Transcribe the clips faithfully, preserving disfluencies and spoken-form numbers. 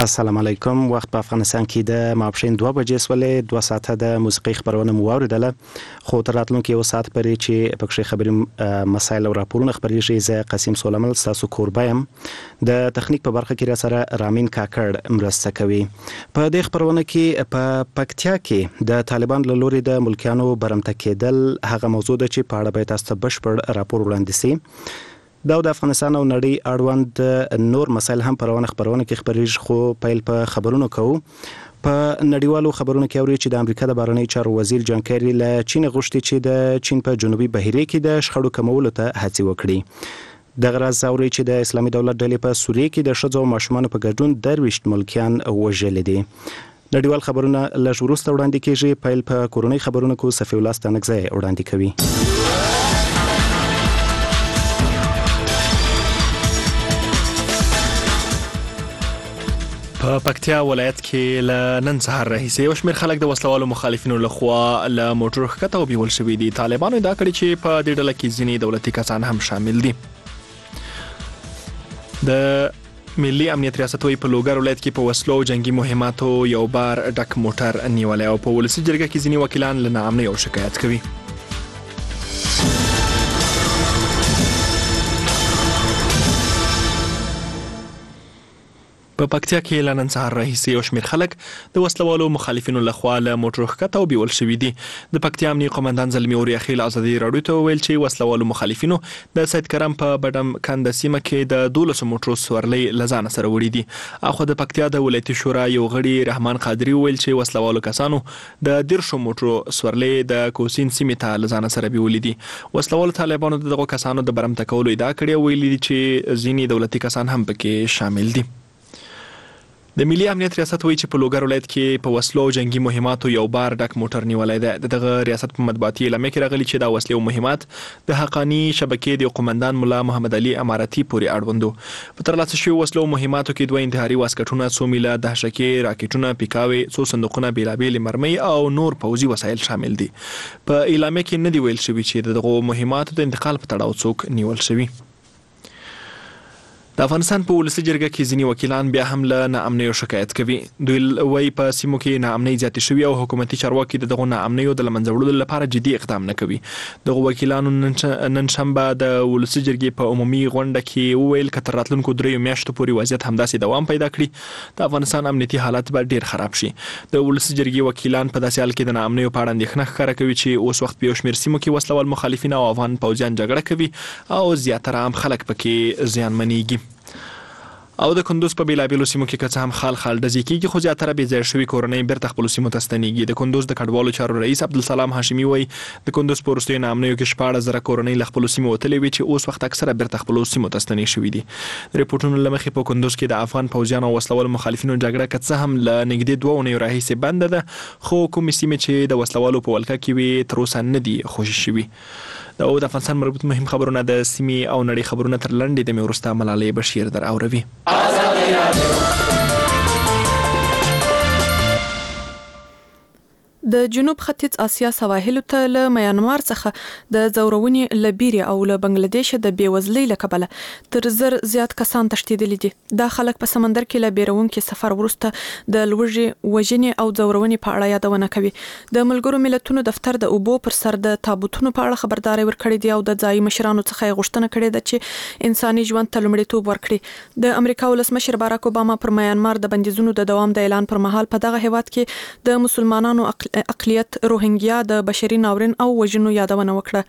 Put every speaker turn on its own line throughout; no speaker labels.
السلام علیکم. وخت په افغانستان کې د ماپښین دوه بجې سولې دوه ساعته د موسیقي خبرونه مو واوریدله، خو تر راتلونکي یو ساعت پورې چې پکې خبري مسایل او راپورونه خبرېږي. زه قاسم سولمل ستاسو کوربه یم. د تخنیک په برخه کې را سره رامین کاکړ مرسته کوي. په دې خبرونه کې په پکتیا کې د طالبان له لوري د ملکیانو برمته کېدل هغه موضوع ده چې په اړه باید تاسو ته بشپړ راپور وړاندې شي. دا د افغانستان او نړۍ اړوند نور مسایل هم په روانه خبرونه کې خبرېږي، خو پیل په خبرونو کوو. په نړیوالو خبرونو کې اوري چې د امریکا د بهرنی چارو وزیر جان کیری له چین غوښتي چې د چین په جنوبي بحیره کې د شخړو کمولو ته هڅې وکړي. د غرض اوري چې د اسلامي دولت ډلې په سوریه کې د ښځو او ماشومانو په ګډون درویشت ملکیان وژلي دي. نړیوال خبرونه لږ وروسته وړاندې کیږي. پیل په کورونی خبرونو کې صفي الله ستانکزی وړاندې کوي.
په پکتیا ولایت کې ل نن سهار راهیسې یو شمېر خلک د وسلوالو مخالفینو لخوا له موټرو ښکته وبیول شوي دي. طالبانو ادعا کړې چې په دې ډله کې ځینې دولتي کسان هم شامل دي. د ملي امنیت ریاست وایي په لوګر ولایت کې په وسلو او جنگي مهماتو یو بار ډک موټر نیولی او په ولسي جرګه کې ځینې وکیلان له ناامنۍ او شکایت کوي. په پکتیا کې ل نن سهار راهیسې یو شمېر خلک د وسلوالو مخالفینو لخوا له موټرو ښکته وبیول شوي دي. د پکتیا امنیه قومندان زلمي اوریاخیل ازادي راډیو ته وویل چې وسلوالو مخالفینو د سید کرم په بډم کنده سیمه کې د دولسو موټرو سورلۍ له ځانه سره وړي دي. اخو د پکتیا د ولایتي شورا یو غړي رحمان قادري وویل چې وسلوالو کسانو د دیرشو موټرو سورلۍ د کوسین سیمې ته له ځانه سره بیولې دي. وسلوالو طالبانو دغه کسانو د برمته کولو ادعا کړې او ویلي دي چې ځینې دولتي کسان هم پکې شامل دي. د ملي امنیت ریاست وایي چې په لوګر ولایت کې په وسلو او جنگي مهماتو یو بار ډک موټر نیولی دی. دغه ریاست په مطبوعاتي اعلامیه کې راغلي چې دا وسلې او مهمات د حقاني شبکې د قومندان ملا محمد علي اماراتي پورې اړوند وو. په ترلاسه شویو وسلو او مهماتو کې دوه انتحاري واسکټونه، څو میله دهشکې، راکټونه، پیکاوې، څو صندوقونه، بېلابېلې مرمۍ او نور پوځي وسایل شامل دي. په اعلامیه کې نه دی ویل شوي چې دغه مهماتو د انتقال په تړاو څوک نیول شوي. د افغانستان په ولسي جرګه کې ځینې وکیلان بیا هم له ناامنیو شکایت کوي. دوی وایي په سیمو کې ناامنۍ زیاتې شوي او حکومتي چارواکي د دغو ناامنیو د له منځه وړلو لپاره جدي اقدام نه کوي. دغو وکیلانو نن شنبه د ولسي جرګې په عمومي غونډه کې وویل که تر راتلونکو دریو میاشتو پورې وضعیت همداسې دوام پیدا کړي د افغانستان امنیتي حالت به ډیر خراب شي. د ولسي جرګې وکیلان په داسې حال کې د ناامنیو په اړه اندېښنه ښکاره کوي چې اوس وخت په یو شمېر سیمو کې وسلوال مخالفین او افغان پوځیان جګړه کوي او زیاتره عام خلک پکې زیانمنېږي. او د کندوز په بیلابیلو سیمو کې که څه هم خال خال ډزې کېږي، خو زیاتره بې ځایه شوي کورنۍ بیرته خپلو سیمو ته ستنېږي. د کندوز د کډوالو چارو رئیس عبدالسلام هاشمي وایي د کندوز په وروستیو ناامنیو کې شپاړس زره کورنۍ له خپلو سیمو وتلې وي چې اوس وخت اکثره بیرته خپلو سیمو ته ستنې شوي دي. د ریپورټونو له مخې په کندوز کې د افغان پوځیانو او وسلوالو مخالفینو جګړه که څه هم له نږدې دوه اونیو راهیسې بنده ده، خو کومې سیمې چې د وسلوالو په ولکه کې وي تر اوسه نه دي خوشي شوي. دا او د افغانستان مربوط مهم خبرونه د سیمې او نړۍ خبرونه تر لنډې دمې وروسته ملالۍ بشیر در اوروي.
د جنوب ختیځ اسیا سواحلو ته له میانمار څخه د زورونې لبیری او له بنگلاديش د بیوزلۍ له کبله تر زر زیات کسان تښتیدلي دي. دا خلک په سمندر کې له بیرونکو سفر وروسته د لوږې، وژنې او زورونې په اړه یادونه کوي. د ملګرو ملتونو دفتر د اوبو پر سر د تابوتونو په اړه خبرداري ورکړې دی او د ځایي مشرانو څخه غوښتنه کړې ده چې انساني ژوند ته لومړیتوب ورکړي. د امریکا ولسمشر باراک اوباما پر میانمار د بندیزونو د دوام د اعلان پر مهال په دغه هیواد کې د مسلمانانو اقلیت روهینګیا د بشري ناورین او وژنو یادونه وکړه.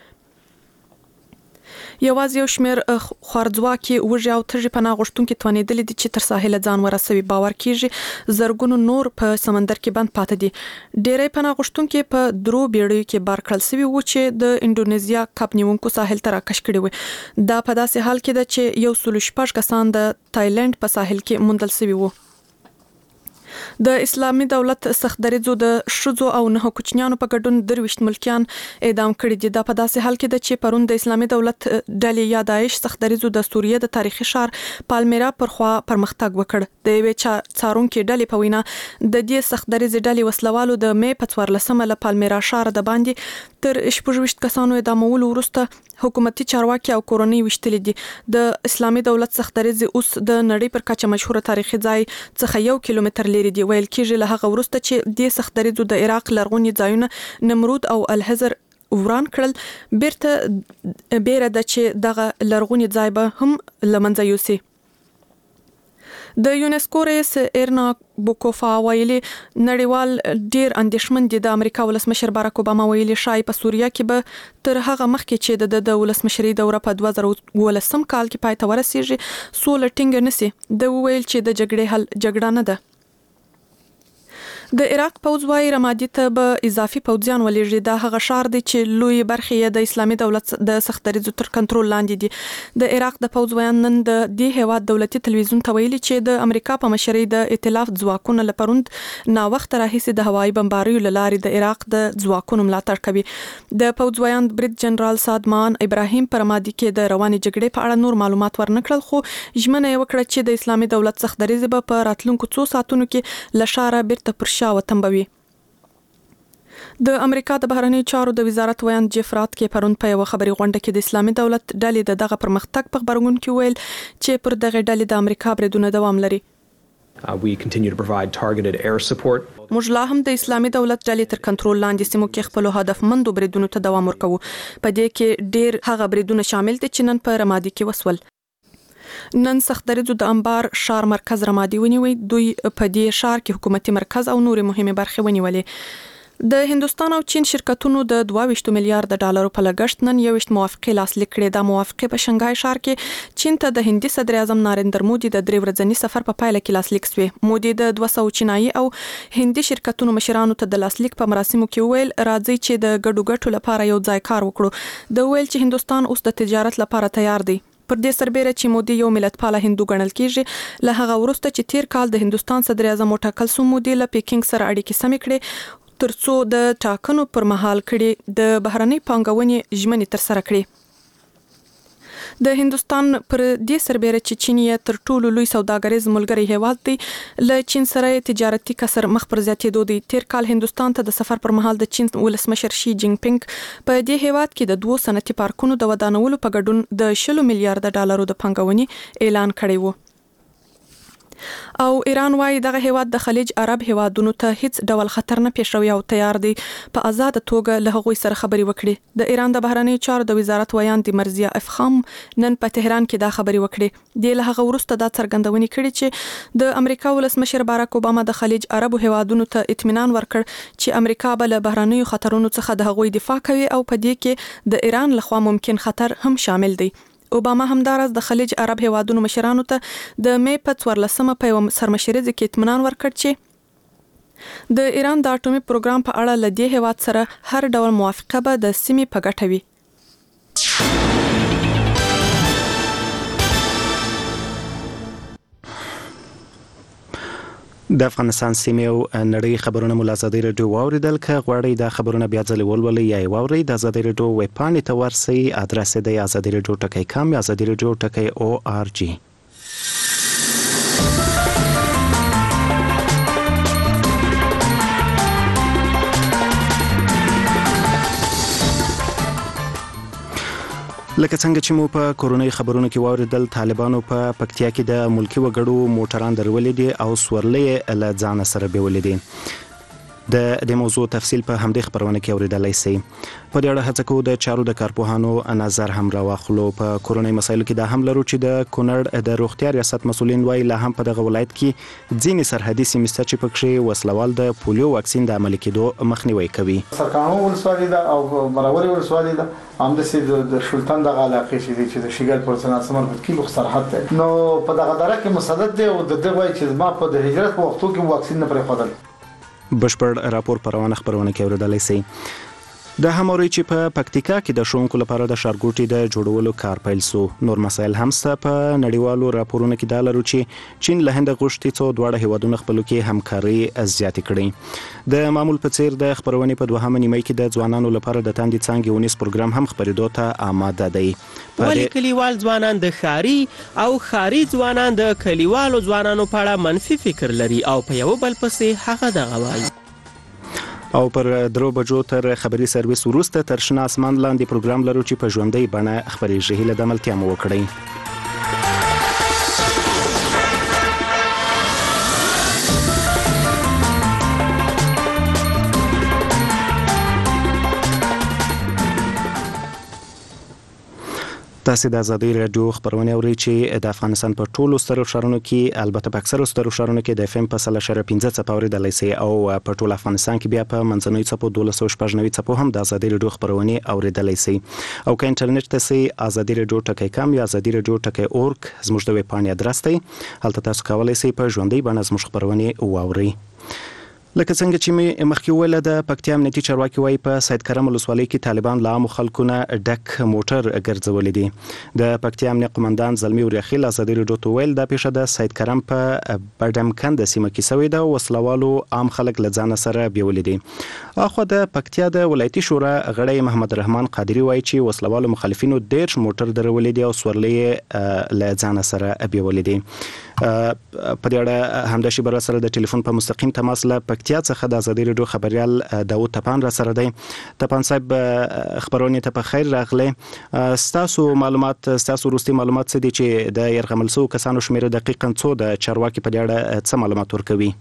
یوازې یو شمېر خوارځواکي وږي او تږي پناه غوښتونکي توانېدلي دي چې تر ساحله ځان ورسوي. باور کیږي زرګونو نور په سمندر کې بند پاتې دي. ډېری پناه غوښتونکي په درو بیړیو کې بار کړل شوي وو چې د انډونیزیا کب نیونکو ساحل ته راکش کړي وو. دا په داسې حال کې ده چې یو سل شپږ کسان د تایلند په ساحل کې موندل شوي وو. د اسلامي دولت سختدریځو د شذو او نه کوچنیانو په ګډون درويشت ملکیان اعدام کړي دي. دا په داسې حال کې د چې پرون د اسلامي دولت ډلې یا داعش سختدریځو د سوریه د تاریخي شهر پالمیرا پر خوا پرمختګ وکړ. د یوې څارونکو ډلې په وینا د دې سختدریځ ډلې وسلوالو د مې په څوارلسمه له پالمیرا شهر د باندې تر شپږ کسانو اعدامولو وروسته حکومتي چارواکي او کورونی وشتل دي. د اسلامي دولت سختدریځ اوس د نړۍ پر کچه مشهور تاریخي ځای څخه یو کیلومتر لري دی. ویل کېږي له هغه وروسته چې د سختدریځو د عراق لرغونی ځایونه نمرود او الحزر وران کړل، بیرته بیره د چې دغه لرغونی ځای به هم لمنځه یوسي. د یونسکو رئیس ایرنا بوکوفا ویلي نړیوال ډیر اندېښمن دي. د امریکا ولسمشر باراک اوباما ویلي شای په سوریه کې به تر هغه مخکې چې د د ولسمشري دوره په دوه زره ولسم کال کې پای ته ورسیږي سوله ټینګ نسی. د ویل چې د جګړې حل جګړه نه ده. د عراق پوځ وايي رمادي ته به اضافي پوځیان ولېږي. دا هغه شهر دی چې لوی برخې د اسلامي دولت د سختدریځو تر کنټرول لاندې دي. د عراق د پوځ ویان نن د دې هیواد دولتي تلویزیون ته ویلي چې د امریکا په مشرۍ د ائتلاف ځواکونو لپروند نا وخت راهیسي د هوایي بمباریو لارې د عراق د ځواکونو ملاتړ کوي. د پوځ ویان برید جنرال سادمان ابراهیم پر رمادي کې د رواني جګړې په اړه نور معلومات ورنکړل، خو ژمنه یې وکړه چې د اسلامي دولت سختدریځ به په راتلونکو څو ساعتونو کې لشاره بیرته پر شا وتمبوي. د امریکا د بهرنیو چارو د وزارت ویان جفرات کې پرون په یو خبري غونډه کې د اسلامي دولت ډلې د دغه پرمختګ په خبرګون کې ویل چې پر دغه ډلې د امریکا بریدونه دوام لري.
Uh, we continue to provide targeted air support.
موږ لا هم د اسلامي دولت ډلې تر کنټرول لاندې سیمو کې خپل هدفمندو بریدونو ته دوام ورکوو. په دې کې ډیر هغه بریدونه شامل دي چې نن په رمادي کې وسول. نن سختدریځو د انبار شهر مرکز رمادي ونیوي. دوی په دې شهر کې حکومتي مرکز او نورې مهمه برخې ونیولې. د هندستان او چین شرکتونو د دوه ویشت میلیارډ ډالرو په لګښت نن یو ویشت موافقه لاسلیک کړې. د موافقه په شنګای شهر کې چین ته د هندي صدر اعظم نریندر مودي د درې ورځنی سفر په پایله کې لاسلیک شوی. مودي د دوه سوه چینایي او هندي شرکتونو مشرانو ته د لاسلیک په مراسمو کې ویل راځي چې د ګډو ګټو لپاره یو ځای کار وکړو. د ویل چې هندستان اوس د تجارت لپاره تیار دی. پر دې سربېره چې مودي یو ملت پاله هندو ګڼل کیږي، له هغه وروسته چې تیر کال د هندستان صدر اعظم وټاکل سو مودي له پیکینګ سره اړیکې سمې کړې ترڅو د ټاکنو پر مهال کړي د بهرنۍ پانګونې ژمنې تر سره کړي. د هندستان پر دې سربېره چې چین یې تر ټولو لوی سوداګریز ملګری هیواد دی، له چین سره تجارتي کسر مخ پر زیاتېدو دی. تیر کال هندستان ته د سفر پر مهال د چین ولسمشر شي جینګ پینګ په دې هیواد کې د دوه صنعتي پارکونو د ودانولو په ګډون د شلو میلیارډ ډالرو د پانګونې اعلان کړی وو. او ایران وايي دغه هیواد د خلیج عرب هیوادونو ته هیڅ ډول خطر نه پیښوي او تیار دی په آزاد توګه له هغوی سره خبري وکړي. د ایران د بهرنیو چارو د وزارت ویان د مرزیه افخام نن په تهران کې دا خبري وکړي. د له هغه وروسته دا څرګندونې کړي چې د امریکا ولسمشر باراک اوباما د خلیج عرب هیوادونو ته اطمینان ورکړ چې امریکا به له بهرنیو خطرونو څخه د هغوی دفاع کوي او په دې کې د ایران لخوا ممکن خطر هم شامل دی. اوباما همدارس د خلیج عرب هیوادونو مشرانو ته د مې په څوارلسمه په یو سرمشریز کې اطمینان ورکړ چې د ایران د اټومي پروګرام په اړه له دې هیواد سره هر ډول موافقه به د سیمې په ګټه وي.
د افغانستان سیمې او نړۍ خبرونه مو له ازادي راډیو واوریدل. که غواړئ دا خبرونه بیا ځلې ولولئ یا یې واورئ د ازادي راډیو ویب پاڼې ته ورسئ. ادرس یې دی ازادي راډیو ټکی کام یا ازادي راډیو ټکی او آر جی. لکه څنګه چې مو په کورونی خبرونو کې واوریدل، طالبانو په پکتیا کې د ملکی وګړو موټران درولې دي او سورلې له ځان سره بیولې دي. د دې موضوع تفصیل په همدې خبرونه کې اوریدلای شئ. په دې اړه هڅه کوو د چارو د کارپوهانو نظر هم راواخلو. په کورونی مسایلو کې دا هم لرو چې د کونړ د روغتیا ریاست مسولین وايي لا هم په دغه ولایت کې ځینې سرحدي سیمې شته چې پکې وسلوال د پولیو واکسین د عملي کېدو مخنیوي کوي.
سرکانو ولسوالۍ ده او مراوري ولسوالۍ ده همداسې د شولتن د علاقې چې د شیګل پر سنا سمرقند کې لوخ سرحد ده. نو په دغه دره کې مسدد دی او د دې وایي چې ما په د هجرت په وختو کې واکسین نه پرې خدل.
بشپړ راپور پروانه خبرونه کې اوریدلای شئ. د هموري چې په پکتیکا کې د شونکو لپاره د شارګوټي د جوړولو کار پیل سو. نور مسایل هم سته. په نړیوالو راپورونو کې دا لرو چې چین له هند غوښتي څو دواړه هیوادونو خپل کې همکاري زیاتې کړي. د معمول په څیر د خبرونې په دوهمه نیمه کې د ځوانانو لپاره د تاندې څانګې ونیس پروګرام هم خبرېدو ته آماده دی.
ولی کلیوال ځوانان د خاري او خاري ځوانان د کلیوالو ځوانانو په اړه منفي فکر لري او په یو بل پسې هغه دغه وایي.
او پر درو بجو تر خبري سرویس وروسته تر شنه اسمان لاندې پروګرام لرو چې په ژوندۍ بڼه خبريږي. هیله د ملتیا مو وکړئ. تاسو د ازادي رادیو خبرونه اورئ چې د افغانستان په ټولو سترو ښارونو کې البته په اکثرو سترو ښارونو کې د اف ام په سل اشاریه پنځه څپه اوریدلای شئ او په ټول افغانستان کې بیا په منځنوي څپو دولس سوه شپږ نوي څپو هم د ازادي رادیو خبرونه اوریدلای شئ. او که انټرنیټ ته سي ازادي رادیو ټکی کام یا ازادي رادیو ټکی اورګ زموږ د ویب پاڼې ادرس دی. هلته تاسو کولی شئ په ژوندۍ بڼه زموږ خبرونه واورئ. لکه څنګه چې مې مخکې ویل د پکتیا امنیتي چارواکي وایي په سید کرم ولسوالۍ کې طالبان له عامو خلکو نه ډک موټر ګرځولي دي. د پکتیا امنیه قومندان زلمي وریاخیل ازادي رادیو ته ویل دا پیښه د سید کرم په بډمکند سیمه کې شوې ده او وسلوالو عام خلک له ځان سره بیولي دي. اخو د پکتیا د ولایتي شورا غړی محمد رحمان قادری وایي چې وسلوالو مخالفینو ډېر موټر درولي دي او سورلې له ځان سره بیولي دي. په دې اړه همداشي بر سره د ټلیفون په مستقیم تماس له پکتیا څخه د ازادي رادیو خبريال داوود تپان را سره دی. تپان صاحب خبرونه ته په خیر راغلی. ستاسو معلومات ستاسو وروستي معلومات څه دي چې د يرغمل سو کسانو شمیره دقیقاً څو د چارواکي په دې اړه څه معلومات ورکوي؟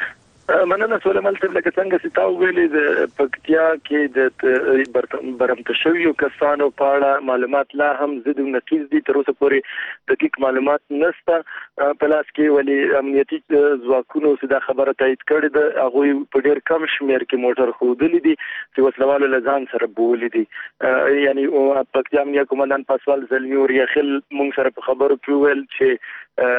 مننه سولمل تر لکه څنګه چې تاسو ویلي د پکتیا کې د برمته شویو کسانو په اړه معلومات لا هم زده نتیز دي. تر اوسه پورې دقیق معلومات نشته په لاس کې، ولی امنیتي ځواکونو دا خبره تایید کړې ده. هغه په ډېر کم شمیر کې موټر خودلې دي چې وسلوالو له ځان سره بولې دي. یعنی پکتیا امنیه قومندان پاسوال زلمي وریاخیل مونږ سره په خبرو کې ویل چې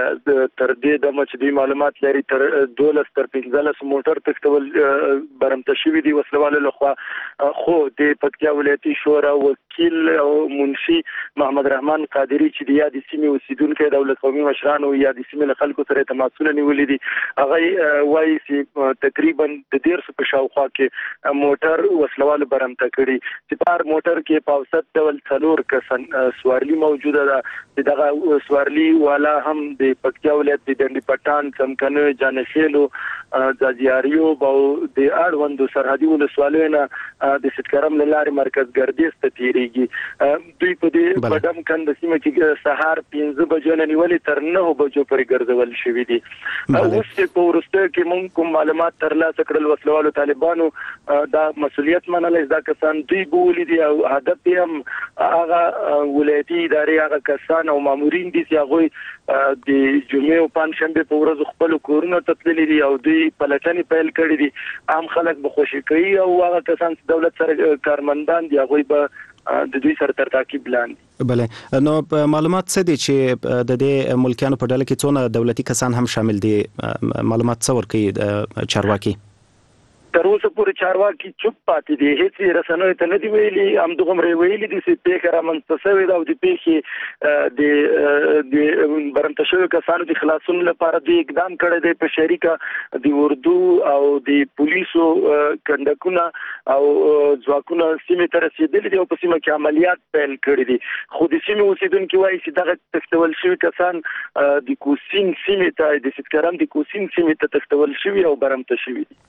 تر دې د مچدي معلومات لري تر دولس تر پنځلس موټر تختول برمته شوی دي وسلواله لخوا. خو د پکتیا ولایتي شورا وکیل او منشي محمد رحمان قادری چې د یادې سیمې اوسیدونکو دولت قومي مشران او یادې سیمې خلکو سره تماسونه نیولې دي. هغه وایي چې تقریبا د ډیر په شاوخوا کې موټر وسلواله برمته کړي چې پر موټر کې په اوسط ډول څلور کسان سوارلي موجوده ده. دغه سوارلي والا هم د پکتیا ولایت د ډنډي پټان څمکنه جانشیلو ځاځیاریو او د اړوندو سرحدي ولسوالیو نه د سټکرم لارې مرکز ګردیز ته تیریږي. دوی په دې بډم کند سیمه کې سهار پنځه بجو نه نیولې تر نه بجو پورې ګرځول شوې دي. اوس په ورسته کې موږ کوم معلومات ترلاسه کړل وسلوالو طالبانو دا مسؤلیت منلای دا کسان دوی بولي دي او هدف هم هغه ولایتي ادارې هغه کسان او مامورین دي چې هغه د جمعې او پنځشنبه په ورځ خپل کورونه تتللي دي او دوی پلټنې پیل کړې دي. عام خلک به خوشي کوي او هغه کسان چې دولت سره کارمندان دي هغه به د دوی سره تر تعقیب لاندې.
بله نو معلومات څه دي چې د دې ملکیانو په ډله کې څونه دولتي کسان هم شامل دي؟ معلومات څه ورکوي چارواکي؟
تر اوسه پورې چارواکي چوپ پاتې دي، هیڅ رسنوي ته نه دی ویلي. همدغه مری ویلي دي چې پیښه رامنځته شوې ده او د پیښې د د برمته شویو کسانو د خلاصون لپاره دوی اقدام کړی دی په شریکه د اردو او د پولیسو کندکونه او ځواکونه سیمې ته رسېدلي دي او په سیمه کې عملیات پیل کړي دي. خو د سیمې اوسیدونکي وایي چې دغه تښتول شوي کسان د کوسین سیمې ته د سټکرم د کوسین سیمې ته تښتول شوي او برمته شوي دي.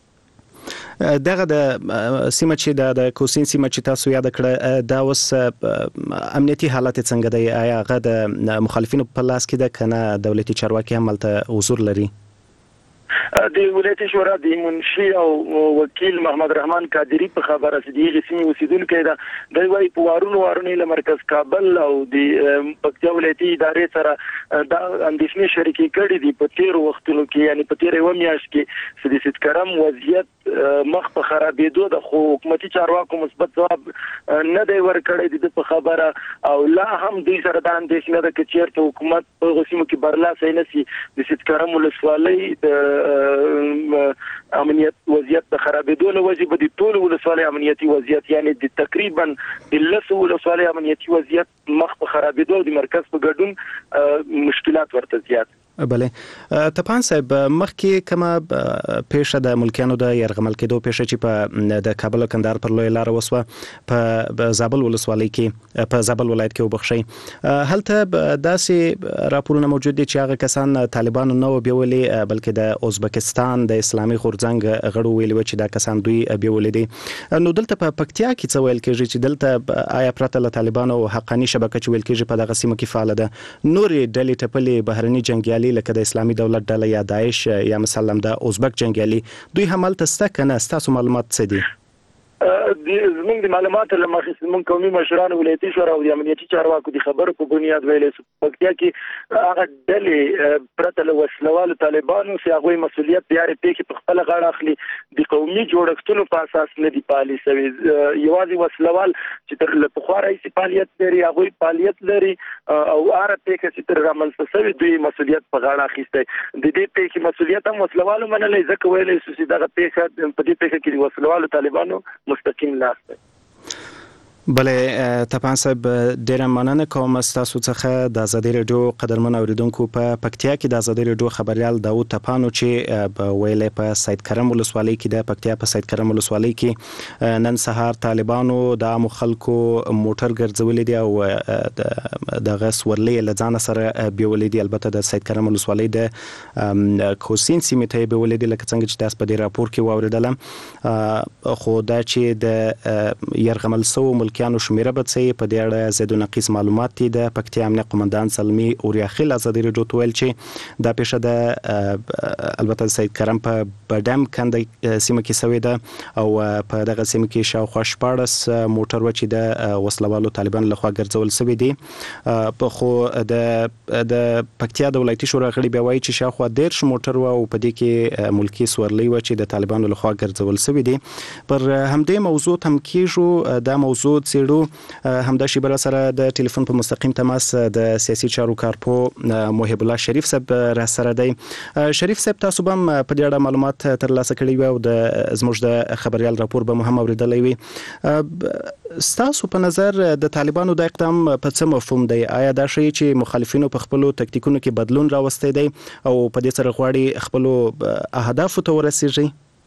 دغه د سیمه چې د کوسین سیمه چې تاسو یاد کړه دا اوس امنیتي حالت څنګه دی؟ آیا هغه د مخالفینو په لاس کې ده کنه دولتي چارواکي هم ملته حضور لري؟
د ولایتي شورا د منشي او وکیل محمد رحمان قادری په خبره چې د غسیمي اوسیدونکو ده د وای په وارونو وارونې له مرکز کابل او د پکتیا ولایتي ادارې سره د اندېښنې شریکي کړې دي په تیر وختونو کې، یعنی په تیر و میاشت کې چې د سټکرم وضعیت مخ په خرابېدو د حکومتي چارواکو مثبت ځواب نه دی ورکړی د خبره او لا هم دوی سره د اندېښنه ده چې چیرته حکومت په غوسیمو کې برلاسه نه سي د سیدکرم ولسوالۍ د امنیت وضعیت د خرابېدو له وجې به د ټول ولسوالۍ امنیتي وضعیت یعنی د تقریبا د لسو ولسوالۍ امنیتي وضعیت مخ په خرابېدو او د مرکز په ګډون مشکلات ورته زیات.
بله تپان صاحب مخکې کومه پیښه د ملکیانو د يرغمل کېدو پیښه چې په د کابل کندهار پر لوی لار وسوه په زابل ولسوالۍ کې په زابل ولایت کې وبخښي هلته داسې راپورونه موجود دي چې هغه کسان طالبانو نه بیولې بلکې د ازبکستان د اسلامي غورځنګ غړو ویلي و چې دا کسان دوی بیولې دي نو دلته په پکتیا کې څه ویل کېږي چې دلته آیا پرته له طالبانو حقاني شبکه چې ویل کېږي په دغه سیمه کې فعال ده نورې ډلې ټپلې بهرني جنگیالي لکه د اسلامي دولت ډله یا داعش یا مثلا د ازبک جنگیالي دوی هم ملتسته کنه تاسو معلومات څه دي؟
زموږ د معلوماتو له مخې زموږ قومي مشرانو ولایتي شورا او د امنیتي چارواکو د خبرو په بنیاد ویلې چې پکتیا کې هغه ډلې پرته له وسلوالو طالبانو چې هغوی مسؤلیت د هرې پیښې په خپله غاړه اخلي د قومي جوړښتونو په اساس نه دي پالي سوي یوازې وسلوال چې تر له پخوا راهیسې فعالیت لري هغوی فعالیت لري او هره پیښه چې تر رامنځته سوي دوی مسؤلیت په غاړه اخیستی د دې پیښې مسؤلیت هم وسلوالو منلی ځکه ویلی شو چې دغه پیښه په دې پیښه کې د وسلوالو طالبانو مستقیم لاس دی.
بله تپان صاحب ډیره مننه کوم تاسو څخه د ازادي رادیو قدرمن اوریدونکو په پکتیا کې د ازادي رادیو خبريال داوود تپانو چې په ویلې په سید کرم ولسوالۍ کې د پکتیا په سید کرم ولسوالۍ کې نن سهار طالبانو د عام خلکو موټر ګرځولې دي او د غس ورلې لځان سره بیولې دي البته د سید کرم ولسوالۍ د کوسین سیمه ته بیولې دي لکه څنګه چې تاسو په دې راپور کې واوریدل خو دا چې د يرغمل سو ملکیانو شمیره به څه په دې اړه زیات نقیص معلومات دي د پکتیا امنیت قومندان سلمی اوریاخیل ازادي رادیو تویل چې دا پیښه د البته سید کرم په بډم کنده سیمه کې سوي ده او په دغه سیمه کې شاوخوا شپاړس موټر و چې د وسلوالو طالبان لخوا ګرځول سوي دي په خو د د پکتیا د ولایتي شورا غړي بیا وایي چې شاوخوا دیرش موټر و او په دې کې ملکی سورلی و چې د طالبانو لخوا ګرځول سوي دي پر همدې موضوع هم کېږو دا موضوع سیرو همدا شی بر سره د ټلیفون په مستقیم تماس د سیاسي چارو کارپو محب الله شریف صاحب را سره دی. شریف صاحب تاسو هم په دې اړه معلومات ترلاسه کړي وي او د زموږ د خبريال راپور به هم اوریدلی وي. ستاسو په نظر د طالبانو د اقدام په څه مفهوم دی؟ آیا دا شی چې مخالفینو په خپل تکتیکونو کې بدلون راوستي دی او په دې سره غواړي خپل اهداف ته ورسیږي؟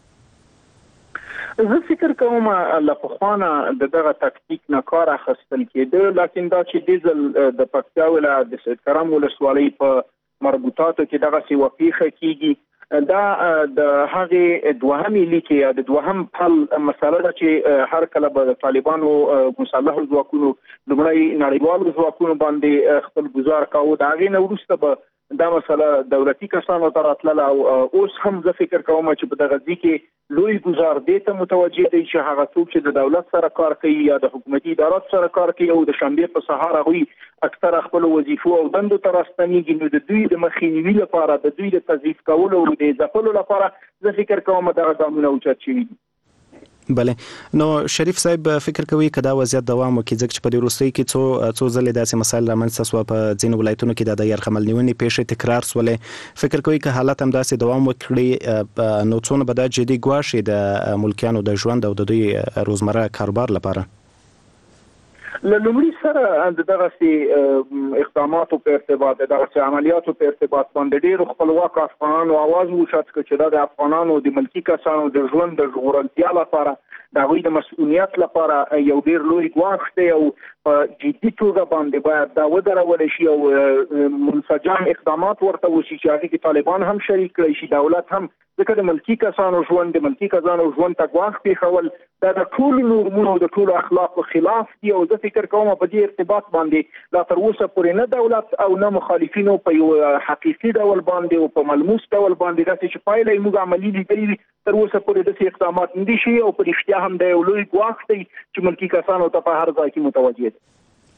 زه فکر کوم له پخوانه د دغه تکتیک نه کار اخیستل کېده لکه دا چې دیزل د پکتیا ولایت د سید کرم ولسوالۍ په مربوطاتو کې دغه سی وپیخه کیږي دا د هغه دوهمي لیکي د دوهم پل مسله ده چې هر کله به طالبانو مسلح ځواکونو لمړی نړیوال ځواکونو باندې خپل گزار کاوه دا غي نو وروسته به دا مسله دولتي کسانو ته راتله او اوس هم زه فکر کوم چې په دغه ځکه لوی گزار دې ته متوجه دي چې هغه څوک چې د دولت سره کار کوي یا د حکومتي ادارات سره کار کوي او د شنبه په سهار غوي اکثر خپل وظیفو او دندو تر راستنیږي نو د دوی د مخینوي لپاره د دوی د تضعیف کولو او د ځپلو لپاره زه فکر کوم دا قانون اوچت شي.
بله نو شریف صاحب فکر کوي کدا وضعیت دوام وکړي ځکه چې په دې وروستۍ کې څو څو ځلې داسې مسایل رامنځته شو په ځینو ولایتونو کې د يرغمل نیونې پیښې تکرار شولې فکر کوي که حالت هم داسې دوام وکړي نو څونه به دا جدي ګواښي د ملکیانو د ژوند او د دوی روزمره کاروبار لپاره؟
لومړی سره د دغه سي اقداماتو په ارتباط دغه سي عملیاتو په ارتباط باندې ډېر خپلواک افغانانو आवाज وشات چې د افغانانو د ملکی کسانو د ژوند د ژغورلتیا لپاره د غوی د مسؤلیت لپاره یو ډېر لوی ګواښ دی او جدي توګه باندې باید دا ودرول شي او منسجم اقدامات ورته وشي چې هغه کې طالبان هم شریک کړي شي دولت هم ځکه د ملکی کسانو ژوند د ملکی کسانو ژوند ته ګواښ پیښول دا د ټول نورمونو د ټول اخلاقو خلاف دی او زه فکر کوم په دې ارتباط باندې لا تر اوسه پورې نه دولت او نه مخالفینو په یو حقیقي ډول باندې او په ملموس ډول باندې داسې چې پایله یې موږ عملي لیدلې تر اوسه پورې داسې اقدامات نه دي شوي او په رښتیا هم د یو لوی ګواښ دی چې ملکی کسانو ته په هر ځای کې متوجه دي.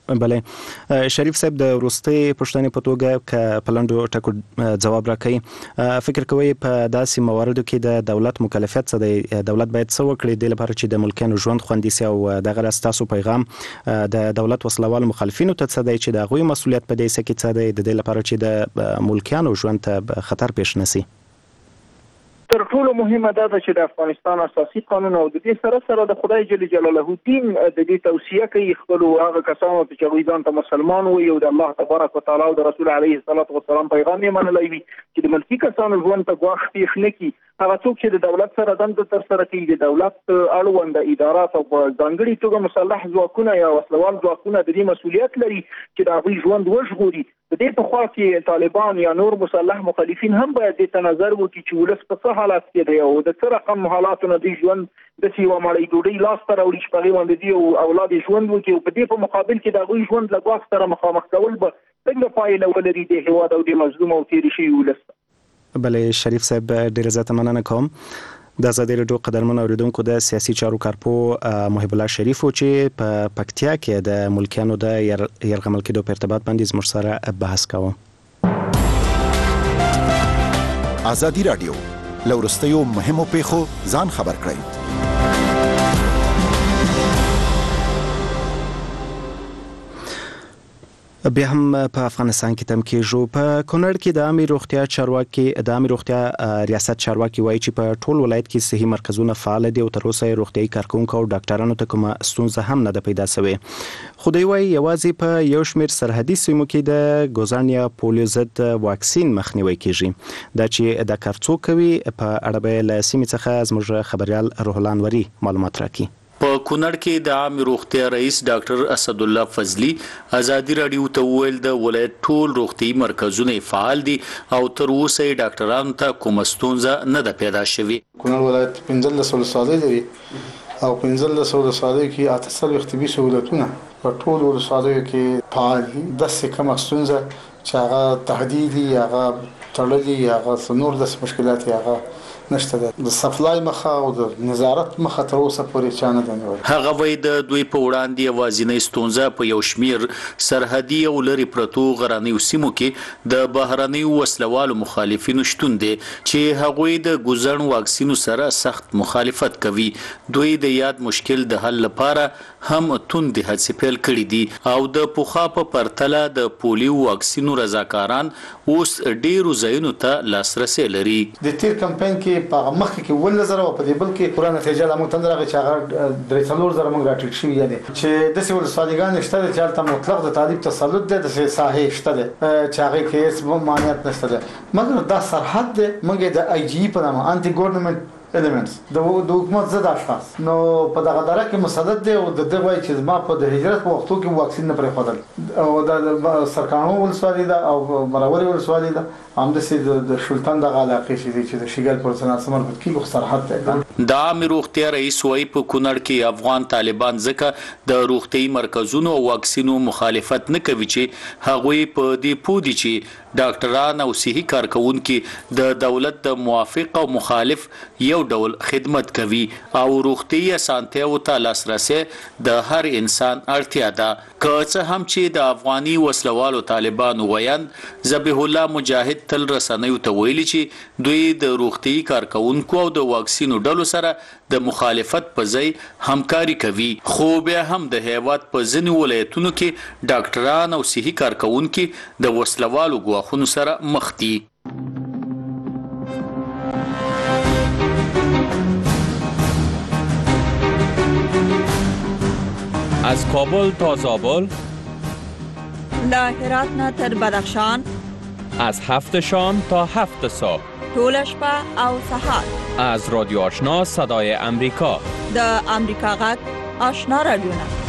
بله شریف صاحب د وروستي پوښتنې په توګه ک پلندو ټکو جواب راکړي فکر کوي په داسې مواردو کې د دولت مکلفیت څه دی دولت باید څه وکړي د لپاره چې د ملکیانو ژوند خوندي سي او دغه تاسو پیغام د دولت وسلوال مخالفینو ته څه دی چې د غوي مسولیت په دې سکه څه دی د دې لپاره چې د ملکیانو ژوند ته خطر پیښ نشي
تر ټولو مهمه ده چې د افغانستان اساسي قانون او د دې سره سره د خدای جل جلاله دین د دې توصیه کوي خپل هغه کسانو چې ځان ته مسلمان وي او د الله تبارک وتعالى او د رسول عليه الصلاه والسلام پیغام یې منلای وي چې د ملکی کسانو ژوند ته ګواښ پیښ نه کړي. هغه څوک چې د دولت سره دند تر سره کوي د دولت اړوند ادارات او ځانګړي توګه مسلح ځواکونه یا وسلوال ځواکونه د دې مسولیت لري چې د هغوی ژوند وژغوري. د دې په خوا کې طالبان یا نور مسلح مخالفین هم باید د تنظر وکړي چې ولس په څه حالات کې دی او د څه رقم حالاتو نه دی ژوند د سیوا مړی ډوډۍ لاس ته راوړي چې په باندې دی او اولاد ژوند وکړي او په دې په مقابل کې د هغوی ژوند له ګواښ سره مخامخ کول به څنګه پایله ولري د هېواد او د مظلوم او تېر شوي ولس.
بله شریف صاحب ډېره زیاته مننه کوم. د ازادي راډیو قدرمن اوریدونکو د سیاسي چارو کارپو محب الله شریف چې په پکتیا کې د ملکیانو د یرغمل کېدو په ارتباط باندې زموږ سره بحث کاوه.
ازادي راډیو لورستیو مهمو پیښو ځان خبر کړئ. بیا هم په افغانستان کې تم کېږو. په کونړ کې د عامه روغتیا چارواکي د عامه روغتیا ریاست چارواکي وایي چې په ټول ولایت کې صحي مرکزونه فعال دي او تر اوسه روغتيایي کارکونکو او ډاکټرانو ته کومه ستونزه هم نه ده پیدا شوې. خو دوی وایي یوازې په یو شمېر سرحدي سیمو کې د ګوزان یا پولیو ضد واکسین مخنیوي کیږي. دا چې د کارڅو کوي په اړه به له سیمې څخه زموږ خبريال روح الله انوري معلومات راکړي.
په کونړ کې د عام روغتیا رئیس ډاکټر اسد الله فضلی ازادي راډیو ته ویل د ولایت ټول روغتي مرکزونه فعال دي او تر اوسه ډاکټرانو ته کوم ستونزه نه ده پیدا شوې.
کونړ ولایت پنځلس ولسوالۍ لري او پنځلس ولسوالۍ کې اته څلوېښت طبي سهولتونه په ټول ولسوالیو کې فعال دي. داسې کومه ستونزه چې هغه تهدیدي هغه تړلي هغه نور د مشکلات هغه نشته ده. د سپلای مخه او د نظارت مخه تر اوسه پورې چانه ده نیول.
هغه وایي د دوی په وړاندې یوازینۍ ستونزه په یو شمیر سرحدي او لري پرتو غرانیو سیمو کې د بهرنیو وسلوالو مخالفینو شتون دي چې هغوی د ګوزن واکسینو سره سخت مخالفت کوي. دوی د یاد مشکل د حل لپاره هم توند هڅې پیل کړې دي او د پوخا په پرتله د پولیو واکسینو رضاکاران اوس ډیرو ځایونو ته لاسرسي لري.
د تیر کمپاین کې په مخ کې ول نظر او په دې بل کې قرآن نتیجه لا مونږ تندرغه چې هغه درې څلور زره مونږ راټیټ شوی یعنی چې د سیول سادهګان شته چې هلته مطلق د تعلیب تسلط ده د ساحې شته ده چې هغه کې هیڅ مانعت نشته ده مګر دا سرحد ده مونږ د آی جی په نامه انټي ګورنمنت elements د د حکومت زده اشخاص نو په دغه دره کې مسدد دی او د دې وایي چې ما په د هجرت په وختو کې واکسین نه پرې خدل او د سرکانو ولسوالۍ ده او مراوري ولسوالۍ ده هم د سید د شلتان د علاقې چې د شیګل پر سنا سمربت کې سرحد ده.
د عام روغتیا رئیس وایي په کونړ کې افغان طالبان ځکه د روغتي مرکزونو او واکسینو مخالفت نه کوي چې هغوی په دې پودي چې ډاکټران او صحي کارکونکي د دولت د موافق او مخالف یو ډول خدمت کوي او روغتي اسانتیا او ته لاسرسي د هر انسان اړتیا ده. که څه هم چې د افغاني وسلوالو طالبانو ویان ذبیح الله مجاهد تل رسنیو ته ویلي چې دوی د روغتي کارکونکو او د واکسینو ډلو سره د مخالفت په ځای همکاري کوي. خو بیا هم د هیواد په ځینو ولایتونو کې ډاکټران او صحي کارکونکي د وسلوالو ګواښونو سره مخ دي.
از کابل تا زابل،
له هرات نه تر بدخشان،
از هفت شام تا هفت صبح،
طول شپه او سحر،
از رادیو آشنا صدای امریکا،
د امریکا غږ آشنا رادیو نه.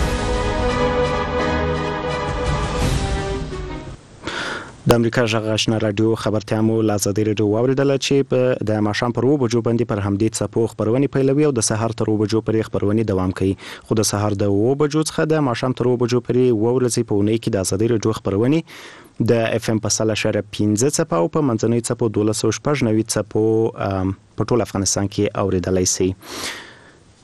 د امریکا غږ آشنا رادیو خبرتیا مو له ازادي راډیو واوریدله چې د ماښام پر اوه بجو باندې پر همدې څپو خبرونه پیلوي او د سهار تر اوه بجو پورې خبرونه دوام کوي. خو د سهار د اوه بجو څخه د ماښام تر اوه بجو پورې اوه ورځې په اونۍ کې د ازادي راډیو خبرونه د اف ام په سل اشاره پنځه څپو او په منځنۍ څپو دولس سوه شپږ نوي څپو په ټول افغانستان کې اوریدلای شي.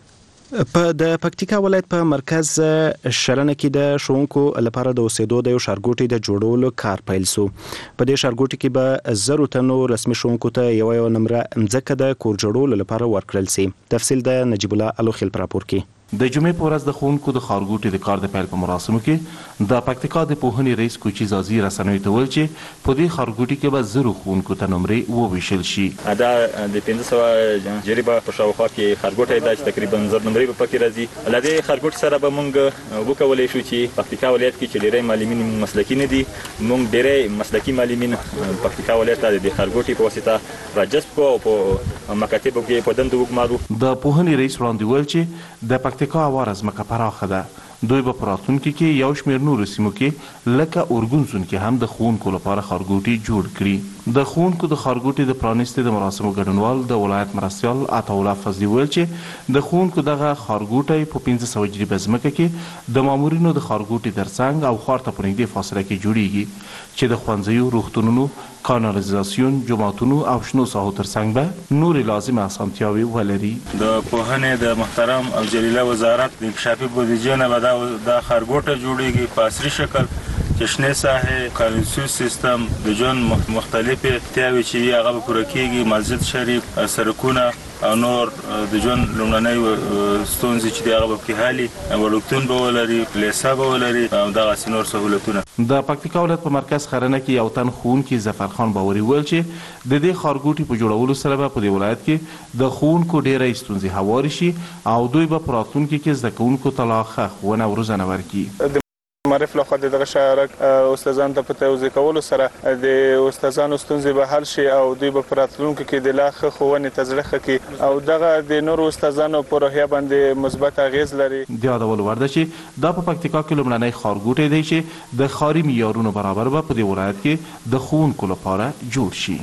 په د پکتیکا ولایت په مرکز شرنه کې د شونکو لپاره د اوسېدو د یو ښارګوټي د جوړولو کار پیل سو. په دې ښارګوټي کې به زرو تنو رسمي شونکو ته یو یو نمره مځکه د کور جوړولو لپاره ورکړل سي. تفصیل د نجیب الله الوخیل پر راپور کې.
د جمعې په ورځ د ښوونکو د ښارګوټي د کار د پیل په مراسمو کې د پکتیکا د پوهنې رئیس کوچي زازي رسنیو ته وویل چې په دې ښارګوټي کې به زرو ښوونکو ته نمرې وویشل شي.
دا د پنځه سوه جریبه په شاوخوا کې ښارګوټی دا چې تقریبا زر نمرې به پکې راځي. له دې ښارګوټي سره به موږ وکولی شو چې پکتیکا ولایت کې چې ډېری معلمین مسلکي نه دي، موږ ډېری مسلکي معلمین پکتیکا ولایت ته د دې ښارګوټي په واسطه راجذب کړو او په مکاتبو کې په دندو وګمارو.
د پوهنې رئیس وړاندې وویل چې د پکتیکا هواره ځمکه پراخه ده. دوی به په راتلونکي کې یو شمېر نورو سیمو کې لکه ارګونسون کې هم د ښوونکو لپاره ښارګوټي جوړ کړي. د ښوونکو د ښارګوټي د پرانیستې د مراسمو ګډونوال د ولایت مرستیال عطاالله فضلي ویل چې د ښوونکو دغه ښارګوټی په پنځه سوه جریبه ځمکه کې د مامورینو د ښارګوټي ترڅنګ او ښار ته په نږدې فاصله کې جوړیږي چې د ښوونځیو، روغتونونو، کانالیزاسیون، جوماتونو او شنو ساحو ترڅنګ به نورې لازمه اسانتیاوې ولري.
د پوهنې د محترم او جلیله وزارت د انکشافي بودیجې نه به دا ښارګوټی جوړیږي په عصري شکل چې شنې ساحې، کانالیزاسیون سیستم، د ژوند مختلفې اړتیاوې چې وي هغه به پوره کیږي. مسجد شریف، سړکونه او نور د ژوند لومړنۍ ستونزې چې دي هغه به پکې حل وي. وړکتون به ولري، لیسه به ولري او دغسې نور سهولتونه.
د پکتیکا ولایت په مرکز خرنه کې یو تن ښوونکي ظفرخان باوري ویل چې د دې ښارګوټي په جوړولو سره به په دې ولایت کې د ښوونکو ډېری ستونزې هوارې شي او دوی به په راتلونکي کې زده کوونکو ته لا ښه ښوونه او روزنه ورکړي.
معرف لخوا د دغه شارک استادانو ته په توضیح کولو سره د استادانو ستونزې به حل شي او دوی به په راتلونکي کې د لا ښه ښوونې ته زړه ښه کړي او دغه د نورو استادانو په روحیه باندې مثبت اغیز لري.
د یادولو وړ ده چې دا په پکتیکا کې لومړنی ښارګوټی دی چې د ښاري معیارونو برابر به په دې ولایت کې د ښوونکو لپاره جوړ شي.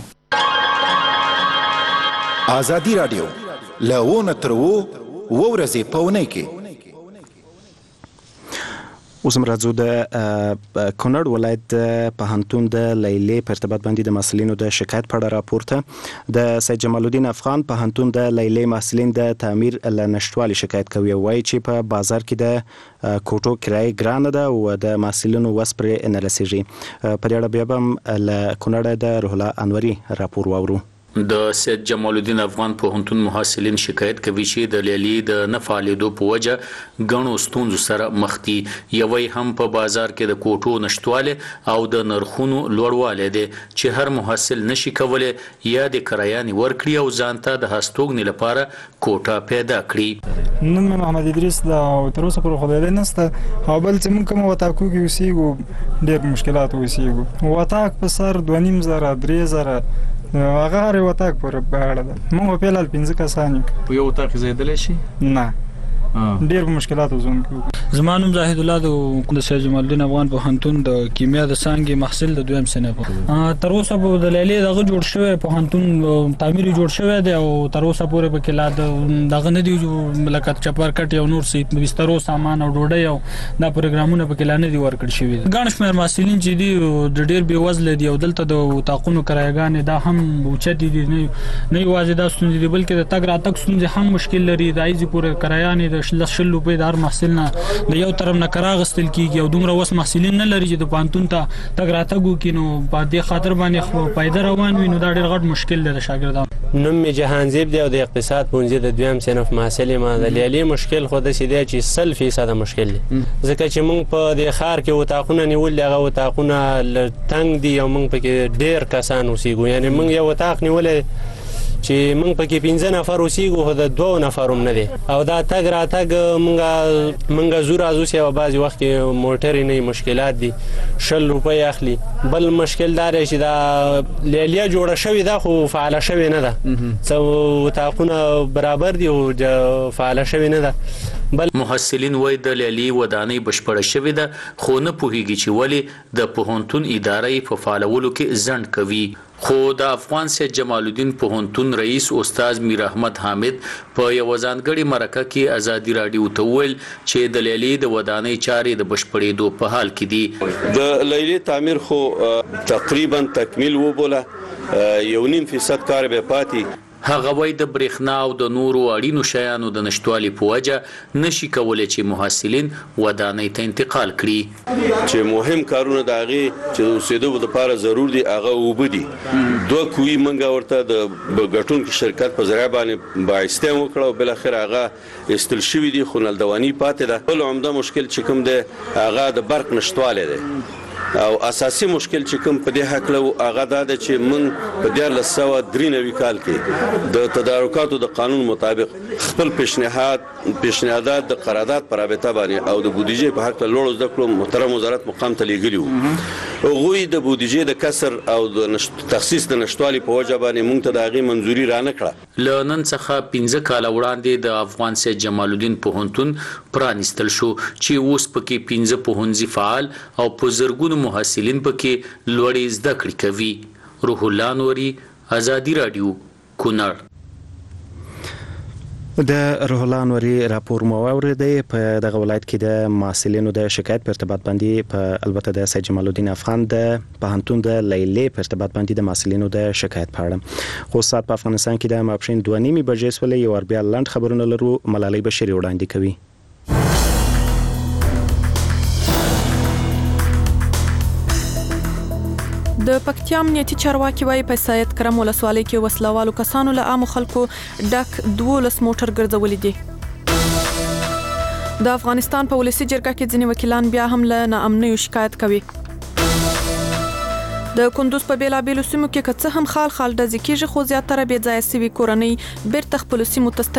ازادي راډیو له ونه تر اوو اوه ورځې په اونۍ کې.
اوس هم راځو د کونړ ولایت پوهنتون د لیلې په ارتباط باندې د محصلینو د شکایت په اړه راپور ته د سید جمال الدین افغان پوهنتون د لیلې محصلین د تعمیر له نشتوالي شکایت کوي. وایي چې په بازار کې د کوټو کرایه ګرانه ده او د محصلینو وس پرې نه رسیږي. په دې اړه بیا به هم له کونړ د روح الله انوري راپور واورو.
د سید جمال الدین افغان پوهنتون محصلین شکایت کوي چې د لیلې د نه فعالیدو په وجه غنو ستونزو سره مخ دي. یوې هم په بازار کې د کوټو نشټواله او د نرخونو لوړوالی دی چې هر محصل نشي کولی یا د کرایانې ورکړي او ځان ته د هستوګنې لپاره کوټه پیدا کړي.
نن مې محمد ادریس دا تر اوسه پورې خو لیلې نشته او بل چې موږ کوم وطاکو کې اوسېږو ډېر مشکلات اوسېږو. وطاک په سر دوه نیم زره درې زره هغه هر وطاک پورې باړه ده. موږ په لال پنځه کسان یو
په یو وطاک زیدلی شي
نه ډیر مشکلات وزون کې.
زما نوم زاهد الله د سید جمال الدین افغان پوهنتون د کیمیا د څانګې محصل د دویم صنف. تر اوسه په د لیلې دغه جوړ شوی پوهنتون تعمیر جوړ شوی دی او تر اوسه پورې په کې لا دغه نه دی لکه چپرکټ یو نور سي بسترو سامان او ډوډۍ او دا پروګرامونه په کې لا نه دي ورکړل شوي. ګڼ شمېر محصلین چې دي د ډیر بې وزله دي او دلته د اتاقونو کرایه‌ګانې دا هم اوچتې دي. نه یوازې دا ستونزې دي بلکې د تګ راتګ ستونزې هم مشکل لري. د ایزي پورې کرایانې د شل روپۍ د هر محصل نه د یو طرف نه کرا غستل کیږي او دومره وس محصلین نه لري چې د پانتون ته تګ راتګ وکړي. نو په دې خاطر باندې پایده روان وي نو دا ډېر غټ مشکل دی د شاګردانو.
نوم مې جهانزیب دی او د اقتصاد پوهنځي د دویم صنف محصل یم. د لیلې مشکل خو داسې دی چې سل فیصده مشکل دی ځکه چې موږ په دې ښار کې اتاقونه نیول دي هغه اتاقونه تنګ دي او موږ پکې ډېر کسان اوسېږو. یعنې موږ یو اتاق نیولی چې موږ پکې پنځه نفر اوسېږو خو د دوو نفر هم نه دی او دا تګ راتګ موږ موږ زو راځو چې بعضې وخت کې موټرې نه مشکلات دي شل روپۍ اخلي. بل مشکل دا دی چې دا لیلیه جوړه شوې ده خو فعاله شوې نه ده. څه اتاقونه برابر دي او فعاله شوې نه ده.
بل محصلین وای د لیلې ودانۍ بشپړه شوې ده خو نه پوهیږي چې ولې د پوهنتون ادارې په فعالولو کې ځنډ کوي. خو د افغان سید جمال الدین پوهنتون رئیس استاد میر احمد حامد په یو ځانګړي مرکه کې ازادي راډیو ته ویل چې د لیلې د ودانۍ چارې د بشپړېدو په حال کې دي.
د لیلې تعمیر خو تقریبا تکمیل وبوله یو نیم فیصد کار به پاتې
هغه وایي د برېښنا او د نورو اړینو شیانو د نشټوالي په وجه نشي کولای چې محصلین ودانۍ ته انتقال کړي.
چې مهم کارونه د هغې چې د اوسېدو لپاره ضرور دي هغه اوبه دي. دوه کوي موږ ورته د ګټونکي شرکت په ذریعه باندې باعثته وکړه او بالاخره هغه استل شوي دي خو نلدواني پاتې ده. بل عمده مشکل چې کوم دی هغه د برق نشتوالی دی او اساسي مشکل چې کوم په دې حق هغه دا ده چې موږ په دیارلس سوه درې نوي کال کې د تدارکاتو د قانون مطابق خپل پیشنهاد پیشنهادات د قرارداد پر رابطه باندې او د بودیجې په حق له لوړو زده کړو محترم وزارت مقام ته لیږلي وو. هغوی د بودیجې د کسر او د تخصیص د نشتوالي په وجه باندې موږ ته د هغې منظوري رانه کړه.
له نن څخه پنځه کاله وړاندې د افغان سید جمال الدین پوهنتون پرانیستل شو چې اوس پکې پنځه پوهنځي فعال او په زرګونو محصلین پکې لوړې زده کړې کوي. روح الله نوري، ازادي رادیو، کونړ.
د روح الله نوري راپور مو واورېدی. په دغه ولایت کې د محصلینو د شکایت په ارتباط باندې په البته د سید جمال الدین افغان د پوهنتون د لیلې په ارتباط باندې د محصلینو د شکایت په اړه خو سات په افغانستان کې د ماپښین دوه نیمې بجې سولې یو ور بیا لنډ خبرونه لرو. ملالۍ بشری وړاندې کوي.
د پکتیا امنیتي چارواکي وايي په سید کرم ولسوالۍ کې وسلوالو کسانو له عامو خلکو ډک دولس موټر ګرځولي دي. د افغانستان په ولسی جرګه کې ځینې وکیلان بیا هم له ناامنیو شکایت کوي. د کندوز په بیلابیلو سیمو کې که څه هم خال خال ډزې کېږي خو زیاتره بې ځایه سوي کورنۍ بیرته خپلو سیمو ته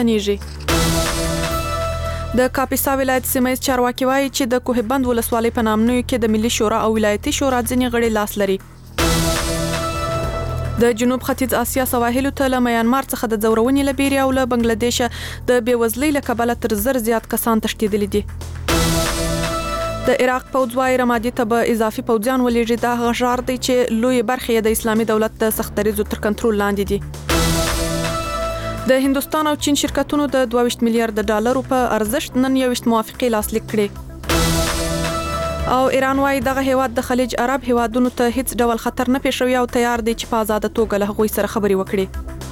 ستنېږي. د کاپیسا ولایت سیمه چارواکي وايي چې د کوهبند ولسوالۍ په ناامنیو کې د ملي شورا او ولایتي شورا ځینې غړي لاس لري. د جنوب ختیځ اسیا سواحلو ته له میانمار څخه د ځورونې لبیري او له بنگلاديش د بیوزلۍ له کبله تر زر زیات کسان تښتېدلي دي. د عراق پوځ وايي رمادي ته به اضافي پوځیان ولېږي. دا هغه ښار دی چې لوی برخې د اسلامي دولت د سختدریزو تر کنټرول لاندې دي. د هندستان او چین شرکتونو د دوه ویشت میلیارډ ډالرو په ارزښت نن یوویشت موافقې لاسلیک کړې. او ایران وايي دغه هیواد د خلیج عرب هیوادونو ته هیڅ ډول خطر نه پېښوي او تیار دی چې په آزاده توګه له هغوی سره خبرې وکړي.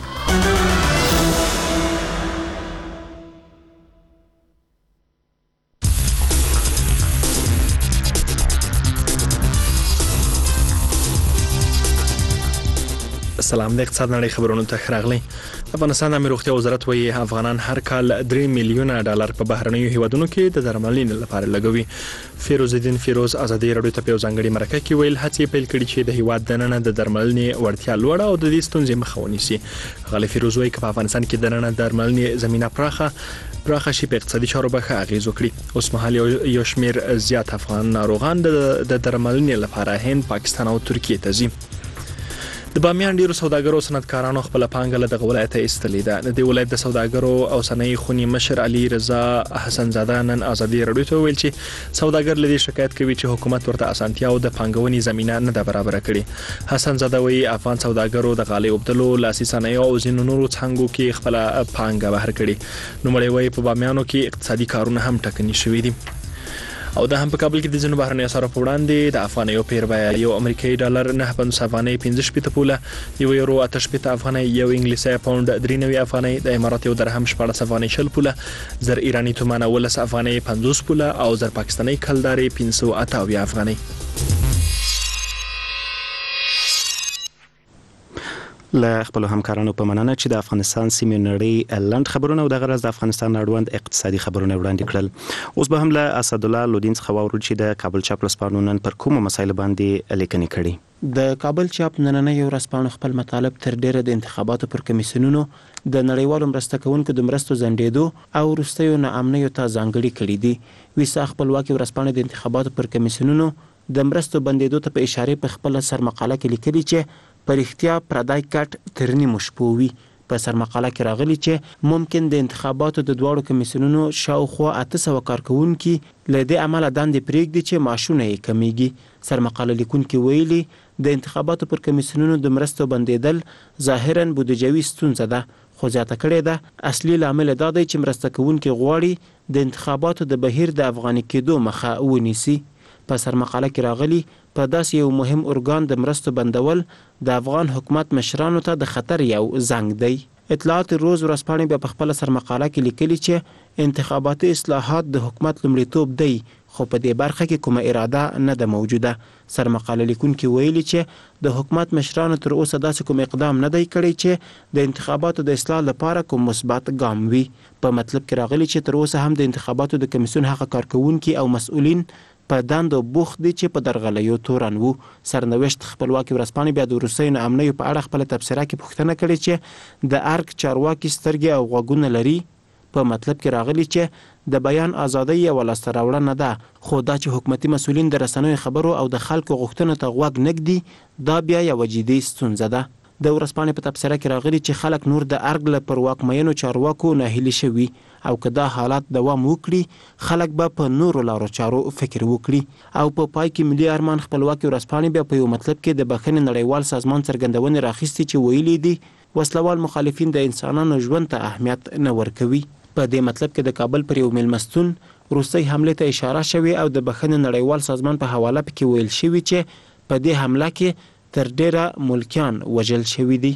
سلام. د اقتصاد نړۍ خبرونو ته راغلی. افغانستان د امنیت روغتیا وزارت وايي افغانان هر کال درې میلیونه ډالر په بهرنیو هیوادونو کې د درملنې لپاره لګوي. فیروز الدین فیروز ازادي رادیو ته په ځانګړي مرکه کې ویل هڅې پیل کړي چې د هیواد دننه د درملنې وړتیا لوړه او د دې ستونزې مخه ونیسي. غالي فیروز وايي چې په افغانستان کې دننه درملنې زمينه پراخه پراخه شي په اقتصادي چارو به اغیز وکړي. اوس مهال یو شمیر زیات افغان ناروغان د درملنې لپاره هند، پاکستان او ترکیه ته ځي. د بامیان ډیرو سوداګرو صنعتکارانو خپل پانګه له دغه ولایت ایستلې ده. د دې ولایت د سوداګرو او صنایع خونی مشر علي رضا حسن زاده نن ازادي رادیو ته ویل چې سوداګر لدی شکایت کوي چې حکومت ورته اسانتیا او د پانګونې زمينه نه ده برابر کړې. حسن زاده وایي افغان سوداګرو د غالي عبدالو لاسي صنایع او ځینو نورو څنګهو کې خپل پانګه بهر کړي. نو مړی وایي په بامیانو کې اقتصادي کارونه هم ټکني شوي دي. او د هم په کابل کې د ځینو بهرنیو اسعارو په وړاندې د افغانیو پیر بیه یو امریکایي ډالر نه پنځوس افغانۍ پنځه شپېته پوله، یو یورو اته شپېته افغانۍ، یو انګلیسي پاوند درې نوي افغانۍ، د امارات یو درهم شپاړس افغانۍ شل پوله، زر ایرانی تومان ولس افغانۍ پنځوس پوله او زر پاکستاني کلدارې پنځه سوه اته اویا افغانۍ.
له خپل همکارانو په مننه چې د افغانستان سیمې نړۍ لند خبرونه او د غرض د افغانستان اړوند اقتصادي خبرونه وړاندې کړل. اوس به هم له اسد الله لودین څخه واورو چې د کابل چاپ ورځپاڼو نن پر کومو مسایلو باندې لیکنې کړي.
د کابل چاپ نننۍ ورځپاڼه خپل مطالب تر ډیره د انتخاباتو پر کمیسیونونو د نړیوالو مرسته کوونکو د مرستو ځنډېدو او وروستیو ناامنیو ته ځانګړي کړي دي. ویسا خپلواکي ورځپاڼه د انتخاباتو پر کمیسیونونو د مرستو بندېدو ته په اشاره په خپل سرمقاله کې لیکلي چې پر اختیا پردای کټ تر نیمو شپو وي. په سرمقاله کې راغلي چې ممکن د انتخاباتو د دواړو کمیسیونونو شاوخوا اته سوه کارکوونکي له دې امله دندې پرېږدي چې معاشونه یې کمیږي. سرمقاله لیکونکي ویلي د انتخاباتو پر کمیسیونونو د مرستو بندېدل ظاهرا بودیجوي ستونزه ده، خو زیاته کړې ده اصلي لامل دا دی چې مرسته کوونکي غواړي د انتخاباتو د بهیر د افغاني کېدو مخه ونیسي. په سرمقاله کې راغلي په داسې یو مهم ارګان د مرستو بندول د افغان حکومت مشرانو ته د خطر یو زنګ دی. اطلاعات روز ورځپاڼې بیا په خپل سرمقاله کې لیکلي چې انتخاباتي اصلاحات د حکومت لومړیتوب دی، خو په دې برخه کې کومه اراده نه ده موجوده. سرمقاله لیکونکي ویلي چې د حکومت مشرانو تر اوسه داسې کوم اقدام نه دی کړی چې د انتخاباتو د اصلاح لپاره کوم مثبت ګام وي. په مطلب کې راغلي چې تر اوسه هم د انتخاباتو د کمیسیون هغه کارکوونکي او مسؤلین په دندو بوخت دي چې په درغلیو تورن وو. سرنوشت خپلواکي ورځپاڼې بیا د وروستیو ناامنیو په اړه خپله تبصره کې پوښتنه کړې چې د ارګ چارواکي سترګې او غوږونه لري. په مطلب کې راغلي چې د بیان ازادي یوه لاسته راوړنه ده، خو دا چې حکومتي مسؤلین د رسنیو خبرو او د خلکو غوښتنو ته غوږ نږدي، دا بیا یوه جدي ستونزه ده. د ورځپاڼې په تبصره کې راغلي چې خلک نور د ارګ له پر واکمنو چارواکو ناهیلي شوي او که دا حالات دوام وکړي خلک به په نورو لارو چارو فکر وکړي. او په پای کې ملي ارمان خپلواکي ورځپاڼې بیا په یو مطلب کې د بخښنې نړیوال سازمان څرګندونې راخیستې چې ویلي دي وسلوال مخالفین د انسانانو ژوند ته اهمیت نه ورکوي. په دې مطلب کې د کابل پر یو میلمستون روسي حمله ته اشاره شوې او د بخښنې نړیوال سازمان په حواله کې ویل شوي چې په دې حمله کې تر ډیره ملکیان وژل شوي دي.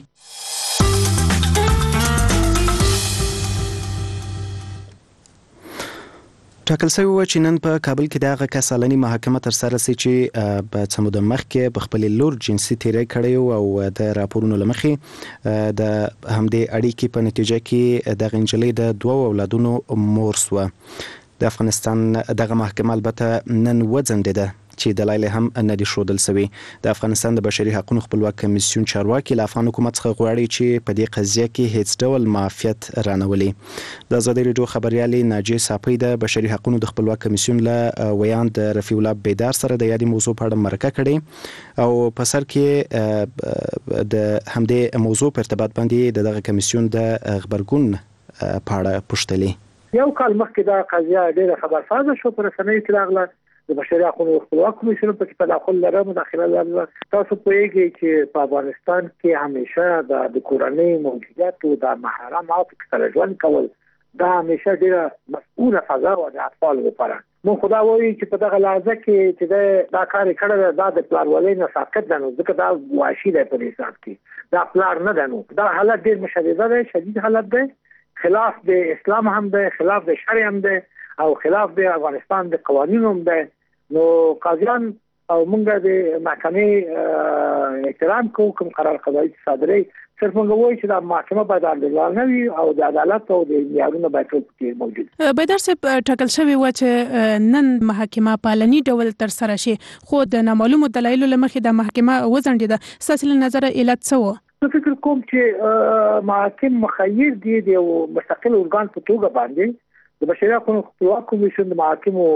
ټاکل شوی و چې نن په کابل کې د هغه کسالني محاکمه تر سره سي چې په څه موده مخکې په خپل لور جنسي تیری کړی او د راپورونو له مخې د همدې اړیکې په نتیجه کې د غنجلې د دوه اولادونو مور سوه. د افغانستان دغه محکمه البته نن وځنډېده چې دلایل هم نه دي ښودل شوي. د افغانستان د بشري حقوقو خپلواک کمیسیون چارواکي له افغان حکومت څخه غواړي چې په دې قضیه کې هیڅ ډول معافیت رانولي. د ازادي راډیو خبريالې ناجیه صافی د بشري حقوقو د خپلواک کمیسیون له ویاند رفیع الله بیدار سره د یادې موضوع په اړه مرکه کړې او په سر کې د همدې موضوع په ارتباط باندې دغه کمیسیون د خبرګون په اړه پوښتلې.
یو کال مخکې دا قضیه ډېره خبرسازه شو پر رسنیو کې راغله. د بشري حقوقو خپلواک کمیسیون په کې تداخل لري، مداخله لري. تاسو پوهیږئ چې په افغانستان کې همیشه د کورنۍ موجودیت او د محرماتو سره ژوند کول دا همیشه ډېره مسؤله فضا و د اطفالو لپاره. نو خدا وایي چې په دغه لحظه کې چې دا کار کړی دا د پلارولۍ نه ساقط ده، نو ځکه دا وحشي دی په حساب کې، دا پلار نه ده. نو دا حالت ډېر مشدده دی، شدید حالت دی، خلاف د اسلام هم دی، خلاف د شرع هم دی او خلاف د افغانستان د قوانینو هم دی. نو قاضیان او موږ د محکمې احترام کوو، کوم قرار قضایي صادري صرف موږ وایو چې د محکمه باید عادلانه وي او د عدالت او د معیارونو باید ټول موجود.
بیدار صاحب ټاکل شوی و چې نن محکمه پالني ډول تر سره شي، خو د نامعلومو دلایلو لمخې د محکمه وځنډېده. ستاسو له نظر علت څه و؟
زه فکر کوم چې محاکم مخیر دي د یو مستقل ارګان په توګه باندې د بشري حقوقو خپلواک کمیسیون د محاکمو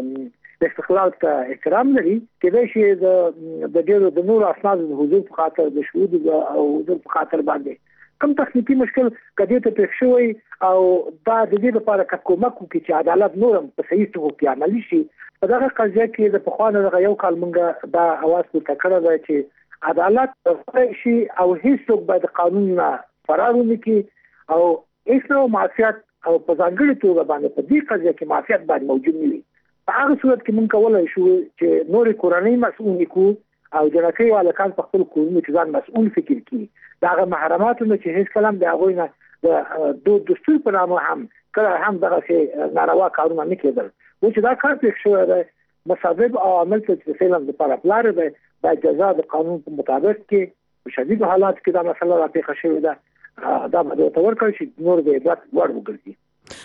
د استقلال ته احترام لري. کېدای شي د د ډیرو د نور اسناد د حضور په خاطر د شهود او حضور په خاطر باندې کوم تخنیکی مشکل کدی ته پېښ شوی او دا د دې لپاره کومک کوي چې عدالت نورم په صحیح توګه عملي شي. په دغه قضیه کې د پخوانو د یو کال مونږه دا اواز پورته کړی دی چې عدالت پرې شي او هیڅوک باید قانون نه فرار ونه کړي او هیڅ نوع معافیت او په ځانګړي توګه باندې په دې قضیه کې معافیت باید موجود نه وي. په هغه صورت کې مونږ کولای شو چې نور کورنۍ مسؤل کو او جنکې والکان په خپل کورونو کې ځان مسؤل فکر کړي. داغه محرماتو نه چې هیڅ کلام د هغه نه د دستور په نامه هم کله هم دغه شی ناروا کارونه نه کېدل. و چې دا کار پېښ شوی دی مسبب او عامل چې فعلا د لپاره پلار دی باید جزا د قانون په مطابق کې په شدید حالات کې دا مسله را پیښه شوې ده دا به تور کوي چې نور د عبرت وړ وګرځي.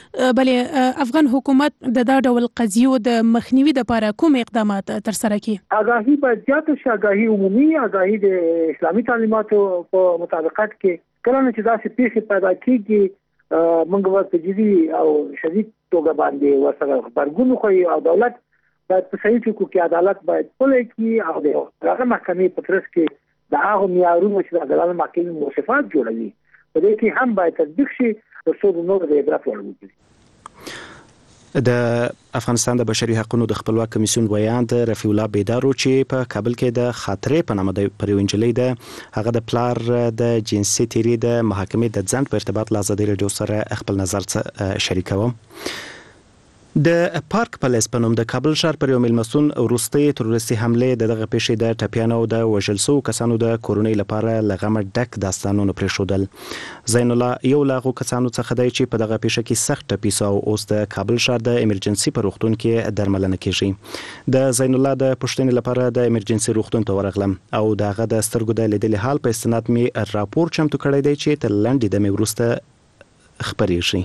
بلې افغان حکومت د دا ډول قضیو د مخنیوي لپاره کوم اقدامات تر سره کوي؟
آگاهي باید زیاته شي، آگاهي عمومي، آگاهي د اسلامي تعلیماتو په مطابقت کې. کله چې داسې پیښې پیدا کیږي موږ ورته جدي او شدید توګه باندې ورسره خبرګون کوي او دولت باید په صحیح توګه کې عدالت باید پلي کړي او د هغه محکمې په ترڅ کې د هغه معیارونو چې د عدالت محکمې موافقت جوړوي په دې کې هم باید تطبیق شي ترڅو د نور د عبرت وړ وګرځي.
د افغانستان د بشري حقوقو د خپلواک کمیسیون ویاند رفیع الله بیدار چې په کابل کې د خاطرې په نامه د پریونجلې د هغه د پلار د جنسي تیری د محاکمې د ځند په ارتباط له ازادي راډیو سره خپل نظر شریکوم. د پارک پالیس په نوم د کابل ښار پر یو میلمستون وروستۍ تروریستي حمله د دغه پیښې د ټپیانو او د وژل شوو کسانو د کورنۍ لپاره لغمه ډک داستانونه پرېښودل. زین الله یو له هغو کسانو څخه دی چې په دغه پیښه کې سخت ټپي سو او اوس د کابل ښار د ایمرجنسي په روغتون کې درملنه کیږي. د زین الله د پوښتنې لپاره د ایمرجنسي روغتون ته ورغلم او دغه د سترګو د لیدلې حال په استناد می راپور چمتو کړی دی چې تر لنډې دمې وروسته خپریږي.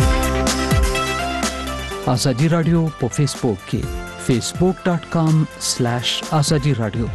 آزادی رادیو په فیسبوک کې فیسبوک ډاٹ کام سلیش آزادی رادیو.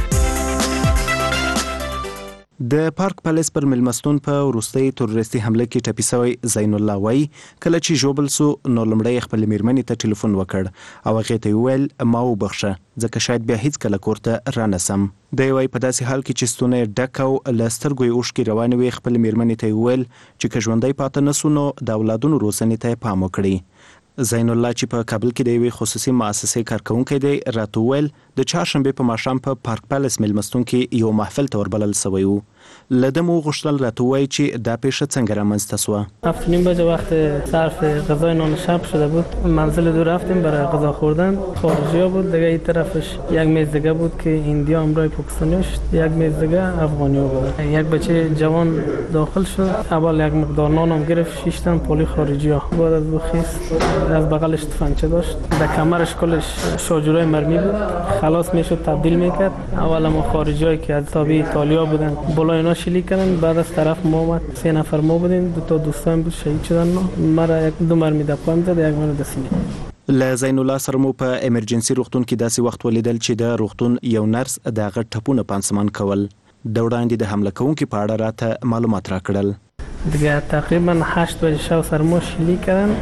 د پارک پالیس پر میلمستون په وروستۍ تروریستي حمله کې ټپي شوی زین الله وای کله چې ژوبل سو نو لمړی خپل میرمنې ته ټلیفون وکړ او هغه ته ویل ما وبخښه ځکه شاید بیا هیڅ کله کوړه رانسم. دی وای په داسې حال کې چې ستونه ډکاو لسترګو یې اوښکې روانې وي خپل میرمنې ته ویل چې که ژوندۍ پاتې نسو نو د اولادونو روزنې ته پام وکړي. زین الله چې په کابل کې د یوې خصوصي مؤسسې کارکونکی دی راته ویل د چهارشنبې په ماښام په پا پارک پالیس میلمستون کې یو محفل ته وربلل شوی و. له ده مو غوښتل راته ووایي چې دا پیښه څنګه رامنځته شوه.
هفت نیم بجه وقت صرف غذای نان شب شده بود. منزل دو رفتیم برای غذا خوردن. خارجی ها بود، دیگه این طرفش یک میز دیگه بود که هندیا همراه پاکستانیاش، یک میز دیگه افغانی ها بود. یک بچه جوان داخل شد، اول یک مقدار نان هم گرفت، شش تا پلی خارجی ها. بعد از خیس از بغلش تفنگچه داشت، در کمرش کلش شاجورای مرمی بود، خلاص میشد تبدیل میکرد. اول ما خارجی هایی که از تابع ایتالیا بودن بالا اینا شلیک کردن، بعد از طرف ما اومد، سه نفر ما بودیم، دو تا دوستان بود شهید شدن. مرا یک دو مرمی د پام زد، یک مرا د سینې.
له زین الله سره مو په ایمرجنسي روغتون کې داسې وخت ولیدل چې د روغتون یو نرس د هغه ټپونه پانسمان کول. د وړاندې د حمله کوونکي په اړه راته معلومات راکړل.
دیگه تقریبا هشت بجه شب سر ما شلیک کردن.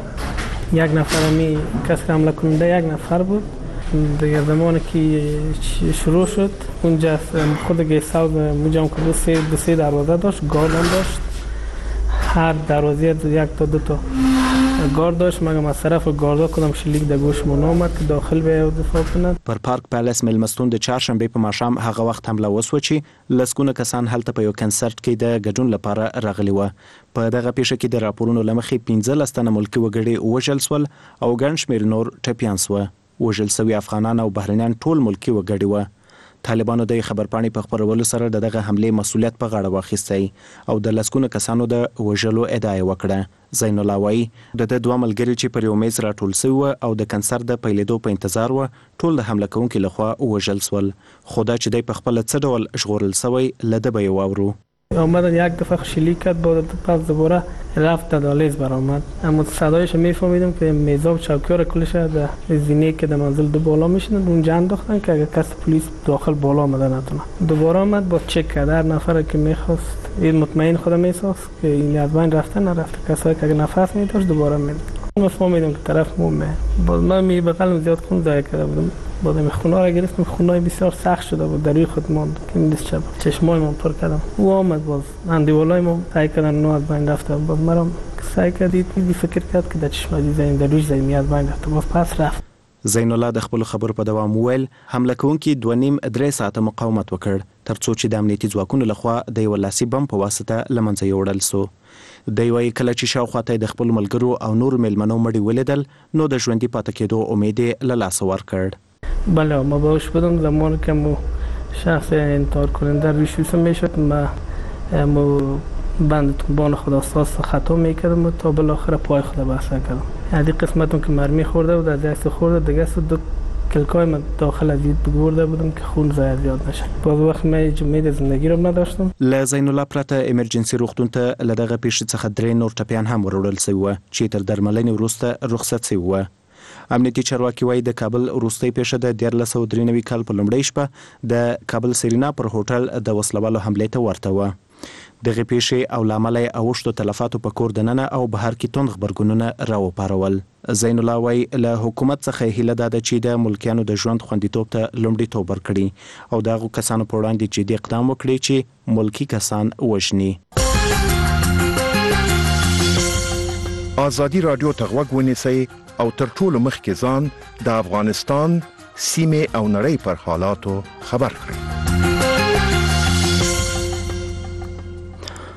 یک نفر می کسی که حمله کننده یک نفر بود. دیگه زمانی که شروع شد اونجا خود گیست هاوس مجمع که دو سه دو سه دروازه داشت، گارد هم داشت. هر دروازه یک تا دو تا گارد داشت، مگم از طرف گاردا کدام شلیک د گوش مون اومد که داخل به دفاع کند.
پر پارک پالیس میلمستون د چهارشنبې په ماښام هغه وخت حمله وسوه چې لسګونه کسان هلته په یو کنسرت کې د ګډون لپاره راغلي و. په دغه پیښه کې د راپورونو لمخې پنځلس تنه ملکي وګړي وژل شول او ګڼ شمېر نور ټپیان شوه. وژل شوي افغانان او بهرنیان ټول ملکي وګړي وه. طالبانو د خبرپاڼې په خپرولو سره د دغه حملې مسؤلیت په غاړه واخیستی او د لسګونو کسانو د وژلو ادعا وکړه. زین الله وایي د ده دوه ملګري چې پر یو میز راټول شوي وه او د کنسرت د پیلېدو په انتظار وه ټول د حمله کوونکي لخوا وژل شول. خو دا چې دی په خپله څه ډول ژغورل شوی له ده به یې واورو.
آمدن یک دفعه شلیک کرد، بعد پس دوباره رفت در دهلیز برآمد. اما صدایش میفهمیدم که میزاب چوکیار کلش در زینه که در منزل دو بالا میشدن اونجا انداختن که اگر کس پلیس داخل بالا آمده نتونه. دوباره آمد با چک کرد هر نفر که میخواست این مطمئن خودم احساس که این از بین رفته نرفته. کسایی که اگر نفس میداشت دوباره میداد. من فهمیدم که طرف مومه. باز من می بغلم زیاد خون ضایع کرده بودم. بعد خونه را گرفتم، خونه بسیار سخت شده بود، در روی خود ماند که این دست شب چشمای من پر کردم. او آمد باز اندیولای ما سعی کردن نو از بین رفته. باز مرا سعی کردید دی فکر کرد که در چشمای زین در روی زمین از بین رفته. باز پس رفت.
زین الله د خپل خبرو په دوام ویل حمله کوونکي دوه نیم درې ساعته مقاومت وکړ ترڅو چې د امنیتي ځواکونو لخوا د یو لاسي بم په واسطه له منځه یوړل سو. دی وایي کله چې شاوخوا ته د خپل ملګرو او نورو میلمنو مړي ولیدل نو د ژوندي پاتې کېدو امید یې له لاسه ورکړ.
بله ما باش بودم زمانی که مو شخص انتحار کننده ریشوسه میشد ما مو بند توبان خدا ساز خطا میکردم و تا بالاخره پای خدا بحثه کردم. از این قسمتون که مرمی خورده بود از دست خورده دیگه سو دو کلکای من داخل از دید بگورده بودم که خون زاید زیاد نشه. باز وقت من امید زندگی رو نداشتم.
له زین الله پرته ایمرجنسي روغتون ته له دغه پیښې څخه درې نور ټپیان هم وروړل شوي وه چې تر درملنې وروسته رخصت شوي وه. امنیتي چارواکي وایي د کابل وروستۍ پیښه د دیارلس سوه درې نوي کال په لومړۍ شپه د کابل سرینا پر هوټل د وسلوالو حملې ته ورته وه. دغه پیښې او له امله یې اوښتو تلفاتو په کور دننه او بهر کې توند غبرګونونه راوپارول. زین الله وایي له حکومت څخه هیله دا ده چې د ملکیانو د ژوند خوندیتوب ته لومړیتوب ورکړي او د هغو کسانو په وړاندې جدي اقدام وکړي چې ملکي کسان وژني.
آزادی رادیو ته غوږ ونیسئ او تر ټولو مخکې ځان د افغانستان سیمې او نړۍ پر حالاتو خبر کړئ.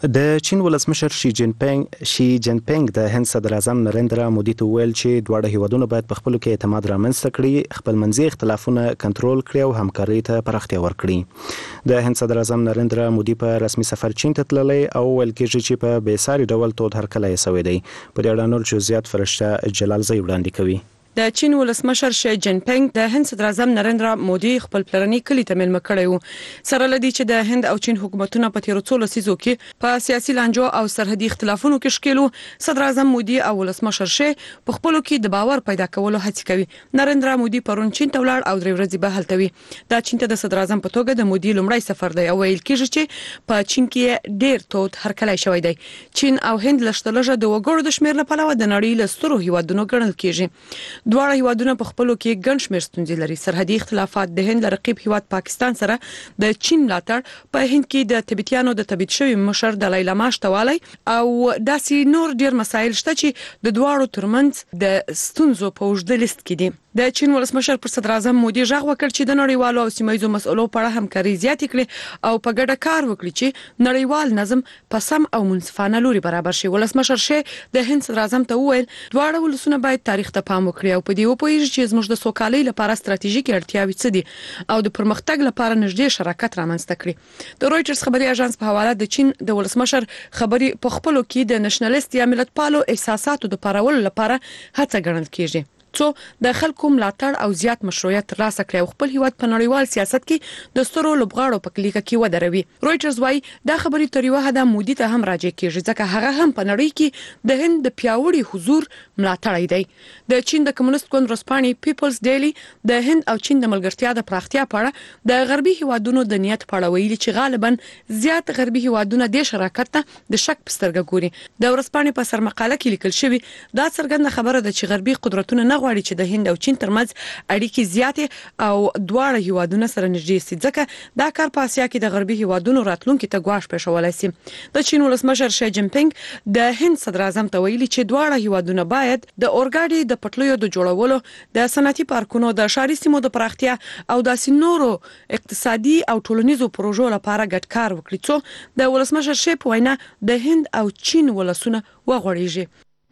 د چین ولسمشر شي جین پینګ شي جین پینګ د هند صدر اعظم نریندرا مودي ته ویل چې دواړه هیوادونه باید په خپلو کې اعتماد رامنځته کړي، خپل منځي اختلافونه کنټرول کړي او همکارۍ ته پراختیا ورکړي. د هند صدر اعظم نریندرا مودي په رسمي سفر چین ته تللی او ویل کېږي چې په بې ساري ډول تود هرکلی یې سوی دی. په دې اړه نور جزئیات فرشته جلالزی وړاندې کوي.
د چین ولسمشر شي جین پینګ د هند صدر اعظم نریندرا مودي خپل پلرني کلی ته مېلمه کړی و، سره لدی چې د هند او چین حکومتونه په تیرو څو لسیزو کې په سیاسي لانجو او سرحدي اختلافونو کې شکیلو. صدر اعظم مودي او ولسمشر شي په خپلو کې د باور پیدا کولو هڅه کوي. نریندرا مودي پرون چین ته ولاړ او درې ورځې به هلته وي. دا چین ته د صدر اعظم په توګه د مودي لومړی سفر دی او ویل کېږي چې په چین کې ډېر تود هرکلی شوی دی. چین او هند لږ لږه د وګړو د شمیر لپاره د نړۍ له سترو هیوادونو ګڼل کېږي. دواړه هیوادونه په خپلو کې ګڼ شمېر ستونزې لري. سرحدي اختلافات د هند له رقیب هیواد پاکستان سره د چین ملاتړ، په هند کې د تبتیانو د تبعید شوي مشر دلای لاما شتوالی او داسې نور ډیر مسایل شته چې د دواړو ترمنځ د ستونزو په اوږده لیست کې دي. د چین ولسمشر پر صدر اعظم مودي غږ وکړ چې د نړیوالو او سیمه ییزو مسؤلو په اړه همکاري زیاتې کړي او په ګډه کار وکړي چې نړیوال نظم په سم او منصفانه لوري برابر شي. ولسمشر شي د هند صدر اعظم ته وویل دواړه ولسونه باید تاریخ ته پام وکړي او په دې وپوهیږي چې زموږ د سوکالۍ لپاره ستراتیژیکې اړتیاوې څه دي او د پرمختګ لپاره نږدې شراکت رامنځته کړي. د رويټرز خبري اژانس په حواله د چین د ولسمشر خبري په خپلو کې د نېشنلیست یا ملتپالو احساساتو د پارولو لپاره هڅه ګڼل کېږي څو د خلکو ملاتړ او زیات مشروعیت ترلاسه کړي او خپل هیواد په نړیوال سیاست کې د سترو لوبغاړو په کلیکه کې ودروي. رويټرز وايي دا خبري تر یو حده مودي ته هم راځي کېږي ځکه هغه هم په نړۍ کې د هند د پیاوړي حضور ملاتړی دی. د چین د کمونیست ګوند ورځپاڼې پیپلز ډیلی د هند او چین د ملګرتیا د پراختیا په اړه د غربي هیوادونو د نیت په اړه ویلي چې غالبا زیات غربي هیوادونه د شراکت ته د شک په سترګه ګوري. د ورځپاڼې په سرمقاله کې لیکل شوی دا څرګنده خبره ده چې غربي قدرتونه نه غواړي چې د هند او چین ترمنځ اړیکې زیاتې او دواړه هیوادونه سره نږدې شي ځکه دا کار په اسیا کې د غربي هیوادونو راتلونکي ته ګواښ پېښولی شي. د چین ولسمشر شي جین پینګ د هند صدر اعظم ته ویلي چې دواړه هیوادونه باید د اورګاډي د پټلیو د جوړولو، د صنعتي پارکونو، د ښاري سیمو د پراختیا او داسې نورو اقتصادي او ټولنیزو پروژو لپاره ګډ کار وکړي څو د ولسمشر شي په وینا د هند او چین ولسونه وغوړېږي.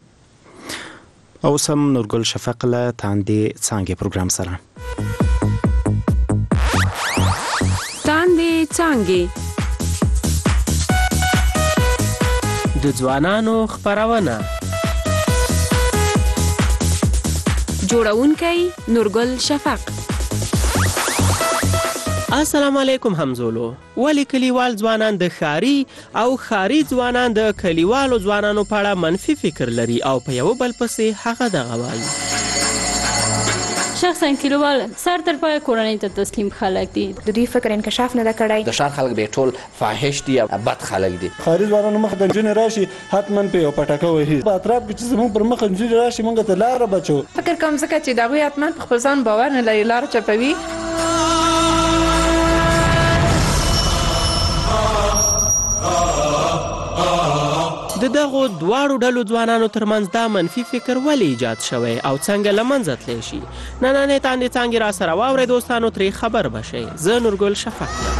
او سم نورګل شفق له تاندې څانګې پروګرام سره
تاندې څانګې د ځوانانو خبرونه جوړونکی نورګل شفق.
السلام علیکم همزولو. ولی کلیوال ځوانان د ښاري او ښاري ځوانان د کلیوالو ځوانانو په اړه منفي فکر لري او په یو بل پسې هغه دغه وایي.
شخصا کلیوال سر تر پای کورنۍ ته تسلیم خلک دي.
د دوی فکر انکشاف نه دا کړی.
د ښار خلک به ټول فاحش دي او بد خلک دي.
ښاري ځوانانو مخ د نجونې راشي حتما په یو پټکه وهي. په اطراف کې چې زموږ پر مخ نجونې راشي موږ ته لاره بچو.
فکر کوم ځکه چې د هغوی حتما په خپل ځان باور نه لري لاره چپوي.
د دغو دواړو ډلو ځوانانو ترمنځ دا منفي فکر ولې ایجاد شوی او څنګه له منځه تللی شي؟ نننۍ تاندې څانګې را سره واورئ دوستانو، ترې خبر به شئ. زه نورګل شفق یم.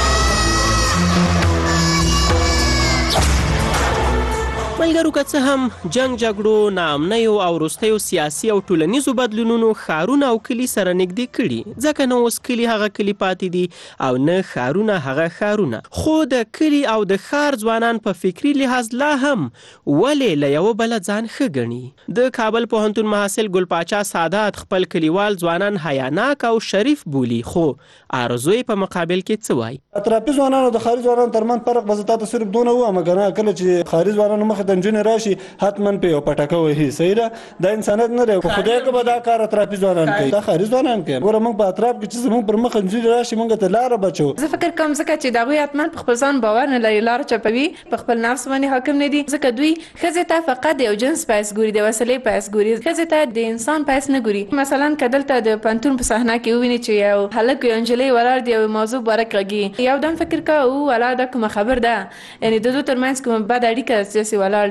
ملګرو که څه هم جنگ جګړو، ناامنیو او وروستیو سیاسي او ټولنیزو بدلونونو ښارونه او کلي سره نږدې کړي، ځکه نه اوس کلي هغه کلي پاتې دي او نه ښارونه هغه ښارونه. خو د کلي او د ښار ځوانان په فکري لحاظ لا هم ولې له یوه بله ځان ښه ګڼي؟ د کابل پوهنتون محصل ګل پاچا سادات خپل کلیوال ځوانان حیاناک او شریف بولي، خو آرزوی په مقابل کې څه وایي؟
اطرافي ځوانانو د ښاري ځوانانو ترمنځ فرق به زه تاته صرف دونه ووایم که نه کله چې ښاري ځوانانو مخې ته نجونې راشي حتما په یو پټکه وهي. صحیح ده؟ دا انسانیت نه دی. خو خدای که به دا کار اطرافي ځوانان کوي، دا ښاري ځوانان کوي. ګوره موږ په اطراف کې چې زموږ پر مخ نجونې راشي موږ ته لاره بچو.
زه فکر کوم ځکه چې د هغوی حتما په خپل ځان باور نه لري لاره چپوي، په خپل نفس باندې حاکم نه دي، ځکه دوی ښځې ته فقط د یو جنس په حیث ګوري، د وسیلې په حیث ګوري، ښځې ته د انسان په حیث نه ګوري. مثلا که دلته د پوهنتون په صحنه کې وویني چې یو هلک یو نجلۍ ولاړ دی، یو موضوع باره غږي، یو دم فکر کوه او ولاړ ده کومه خبر ده، یعنې د دوی ترمنځ کومه بد اړیکه داسې ولاړ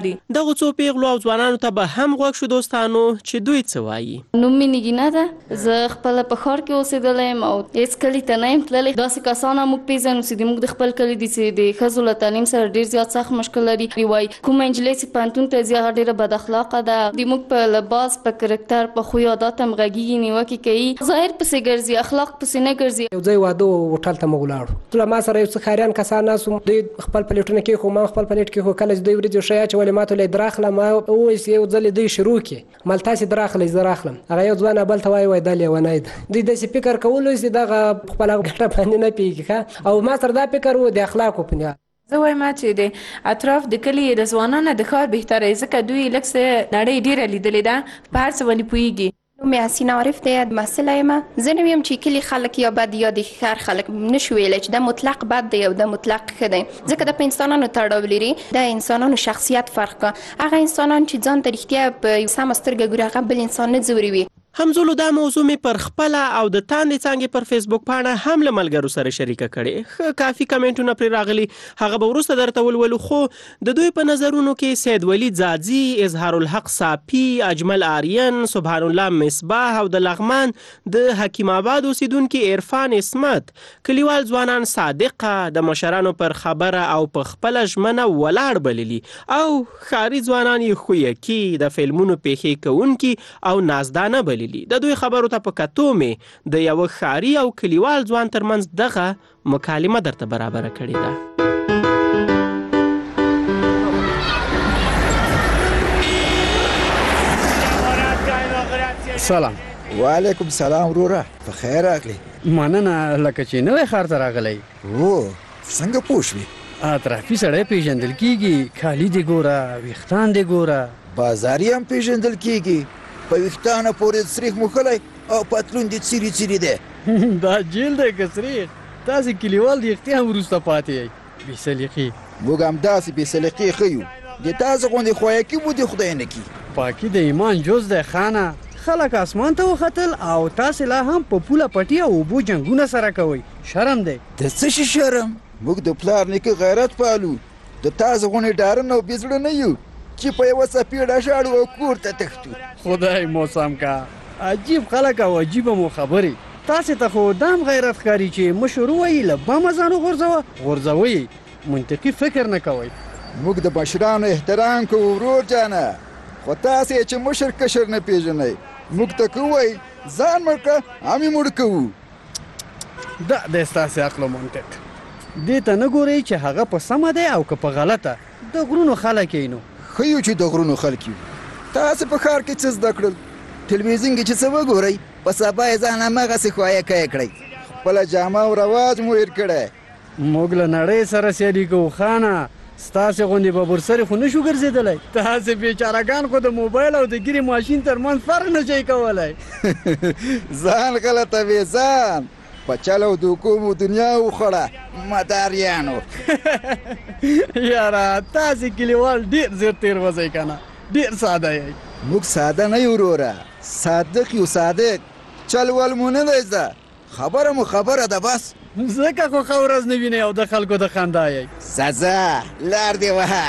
دي.
دغه څو پیغلو او ځوانانو ته به هم غوږ شو دوستانو چې دوی څه وایي.
نوم مې نګینه ده، زه خپل په ښار کې اوسېدلی یم او هېڅ کلي ته نه یم تللی. داسې کسان هم موږ پېژنو چې موږ د خپل کلي دي چې د ښځو له تعلیم سره ډېر زیات سخت مشکل لري. وایي کومه نجلۍ چې پوهنتون ته ځي هغه ډېره بد اخلاقه ده. د موږ په لباس، په کرکټر، په خوی عادات هم غږېږي، نیوکې کوي، ظاهر پسې ګرځي، اخلاق پسې نه ګرځي.
یو ځای واده هوټل ته موږ ولاړو، ټول ما سره یو څه ښاریان کسان ناست وو. دوی خپل پلیټونه کېښو، ما خپل پلیټ کېښو. کله چې دوی وریجې ښه اچولې ما ته ویل دراخله، ما وویل چې یو ځل دوی شروع کړي مال تاسې دراخلئ زه راخلم. هغه یو ځوان بل ته وایي وایي دا لیونی ده. دوی داسې فکر کولو چې دغه خپله ګټه باندې نه پوهېږي او ما سره دا فکر و د اخلاقو په نیا.
زه وایم چې د اطراف د کلي د ځوانانو د ښار بهتره ځکه دوی لږ څه نړۍ ډېره لیدلې ده، په هر څه باندې پوهېږي.
مې حسینه عارف دی، محصله یم. زه نه ویم چې کلي خلک یا بد یا د ښار خلک نشو ویلی چې دا مطلق بد دی او دا مطلق ښه دی، ځکه دا په انسانانو تړاو لري. د انسانانو شخصیت فرق کړه. هغه انسانان چې ځان ته رښتیا په سمه سترګه ګوري هغه بل انسان نه ځوروي.
همزولو دا موضوع می پر خپله او د تاندې څانګې پر فیسبوک پاڼه هم له ملګرو سره شریکه کړې. ښه کافي کمنټونه پرې راغلي، هغه به وروسته درته ولولو. خو د دوی په نظرونو کې سید ولی ځاځي، اظهار الحق صافي، اجمل آرین، سبحان الله مصباح او د لغمان د حکیم آباد اوسیدونکي عرفان اسمت، کلیوال ځوانان صادقه، د مشرانو پر خبره او په خپله ژمنه ولاړ بللي، او ښاري ځوانان یې خویکي، د فلمونو پیښې کوونکي او نازدانه بللي. د دوی خبرو ته په کتو مې د یو ښاري او کلیوال ځوان ترمنځ دغه مکالمه درته برابره کړې ده.
سلام.
وعلیکم سلام وروره، په خیر راغلی.
مننه، لکه چې نوی ښار ته راغلی.
او څنګه پوه شوې؟
اطرافي سړی پیژندل کېږي، کالي دې ګوره، ویښتان دې ګوره.
بازاري هم پیژندل کېږي، په ویښتانه پورې سریخ موښلی او پتلون دې څیري څیري دی.
دا جیل دی که سریخ؟ تاسې کلیوال د یختې هم وروسته پاتې یئ. بې سلیقې.
موږ همداسې بې سلیقې ښه یو. د تاسې غوندې خویکي مو دې خدای نه کړي.
پاکي د ایمان جز دی خانه. خلک اسمان ته وختل او تاسې لا هم په پوله پټي او اوبو جنګونه سره کوئ. شرم دی.
د څه شي شرم؟ موږ د پلار نیکه غیرت پالو. د تاسې غوندې ډارن او بې زړه نه یو چې په یوه څپېړه شاړو او کور ته تښتو.
خدای مو سم کا. عجیب خلک او عجیبه مو خبرې. تاسې ته خو دام غیرت ښکاري چې مشر ووایي له بمه ځان وغورځوه، غورځوئ. منطقي فکر نه کوئ.
موږ د مشرانو احترام کوو ورور جانه، خو تاسې چې مشر کشر نه پېژنئ. موږ ته کوئ ځان مړ کړه، هم یې مړ کوو.
دا دی ستاسې عقل و منطق. دې ته نه ګورئ چې هغه په سمه دی او که په غلطه. د غرونو خلک یې نو
ښه یو چې د غرونو خلک یو. تاسې په ښار کې څه زده کړل؟ تلویزیون کې چې څه وګورئ، په سبا یې ځان هماغسې خوایکه کړئ. خپله جامه او رواج مو هېر کړی.
موږ له نړۍ سره سیالي کوو خانه. ستاسې غوندې ببرسرې خو نه شو ګرځېدلی. تاسې بیچارهګان خو د موبایل او د ګیرې ماشین ترمنځ فرق نه شئ کولی.
ځان غلطوې ځان. په چل او دوکو مو دنیا وخوړه مداریانو.
یاره تاسې کلیوال ډېر زر تېروځئ که نه، ډېر ساده یئ.
موږ ساده نه یو وروره، صادق یو. صادق چل ول مو نه دی زده، خبره مو خبره ده بس.
ځکه خو ښه ورځ نه وینئ او د خلکو د خندا یئ.
ځه ځه لار دې وهه.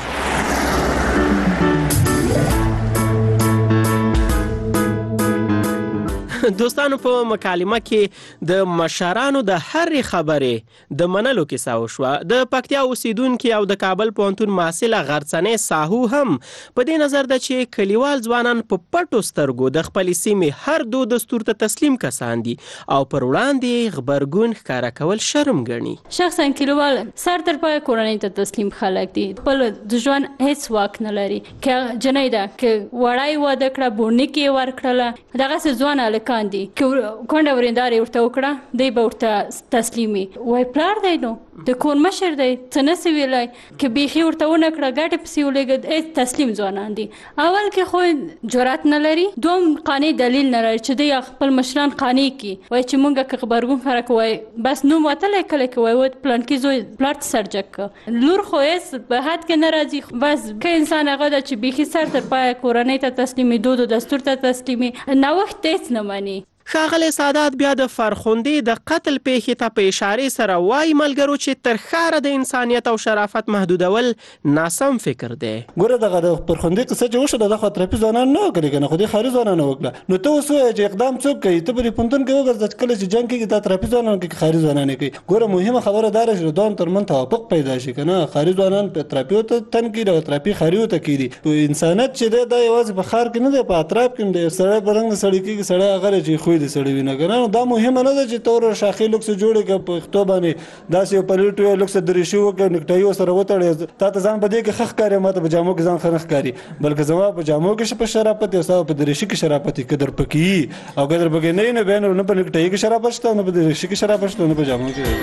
دوستانو په مکالمه کې د مشرانو د هرې خبرې د منلو کیسه وشوه. د پکتیا اوسیدونکي او د کابل پوهنتون محصله غرڅنۍ ساهو هم په دې نظر ده چې کلیوال ځوانان په پټو سترګو د خپلې سیمې هر دود دستور ته تسلیم کسان دي او پر وړاندې غبرګون ښکاره کول شرم ګڼي.
شخصا کلیوال سر تر پایه کورنۍ ته تسلیم خلک دي، خپل د ژوند هیڅ واک نه لري. که جنۍ ده که وړی واده کړه، بورنیک یې ورکړله، دغسې ځوان هلکان دي که کونډه ورېنداره یې ورته وکړه دی به ورته تسلیم وي. وایي پلار دی نو د کور مشر دی، څه نسي ویلی. که بیخي ورته ونه کړه ګټې پسې ولېږه، هېڅ تسلیم ځوانان دي. اول کې خو جرأت نه لري، دوم قانع دلیل نه لري چې دی خپل مشران قانع کړي. وایي چې مونږ که غبرګون ښکاره کوو، وایي بس نوم وتلی کله کې وایي پلانکي زوی پلار ته سرجک کړه. لور خو هېڅ په حد کې نه راځي. بس که انسان هغه ده چې بیخي سر تر پایه کورنۍ ته تسلیمي، دود و دستور ته تسلیمي، نوښت هېڅ نه مني.
ښاغلی سادات بیا د فرخندې د قتل پیښې ته په اشارې سره وایي ملګرو چې تر ښاره د انسانیت او شرافت محدودول ناسم فکر دی.
ګوره دغه د فرخندې قصه چې وشوه د خو اطرافي ځوانان نه وکړي که نه خو دې ښاري ځوانانو وکړه. نو ته اوس ووایه چې اقدام څوک کوي؟ ته په دې پوهنتون کې وګرځه چې کله چې جنګ کېږي دا اطرافي ځوانان کوي که ښاري ځوانان یې کوي. ګوره مهمه خبره دا ده چې د دوه ترمنځ توافق پیدا شي که نه. ښاري ځوانان په اطرافیو ته تن کېږي او اطرافي ښاریو ته کېږي. انسانیت چې دی دا یوازې په ښار کې نه دی، په اطراف کې هم دی. سړی په رنګ د سړي کېږي، سړی هغه دی چې خوی د سړي وي نه که نه. دا مهمه نه ده چې ته ور شاخې لوکس جوړې کړه په پښتو باندې داسې یو پلیټ وي لوکس دریشي وکړه نیکټایي ورسره وتړې تا ته ځان په دې کې ښه ښکاري، ما ته په جامو کې ځان ښه نه ښکاري، بلکې زما په جامو کې په شرافت او ستا په دریشي کې شرافت قدر پکې وي. او قدر پکې نه وي نو بیا نه په نیکټایي کې شرافت شته، نه په دریشي کې شرافت شته، نه په جامو کې.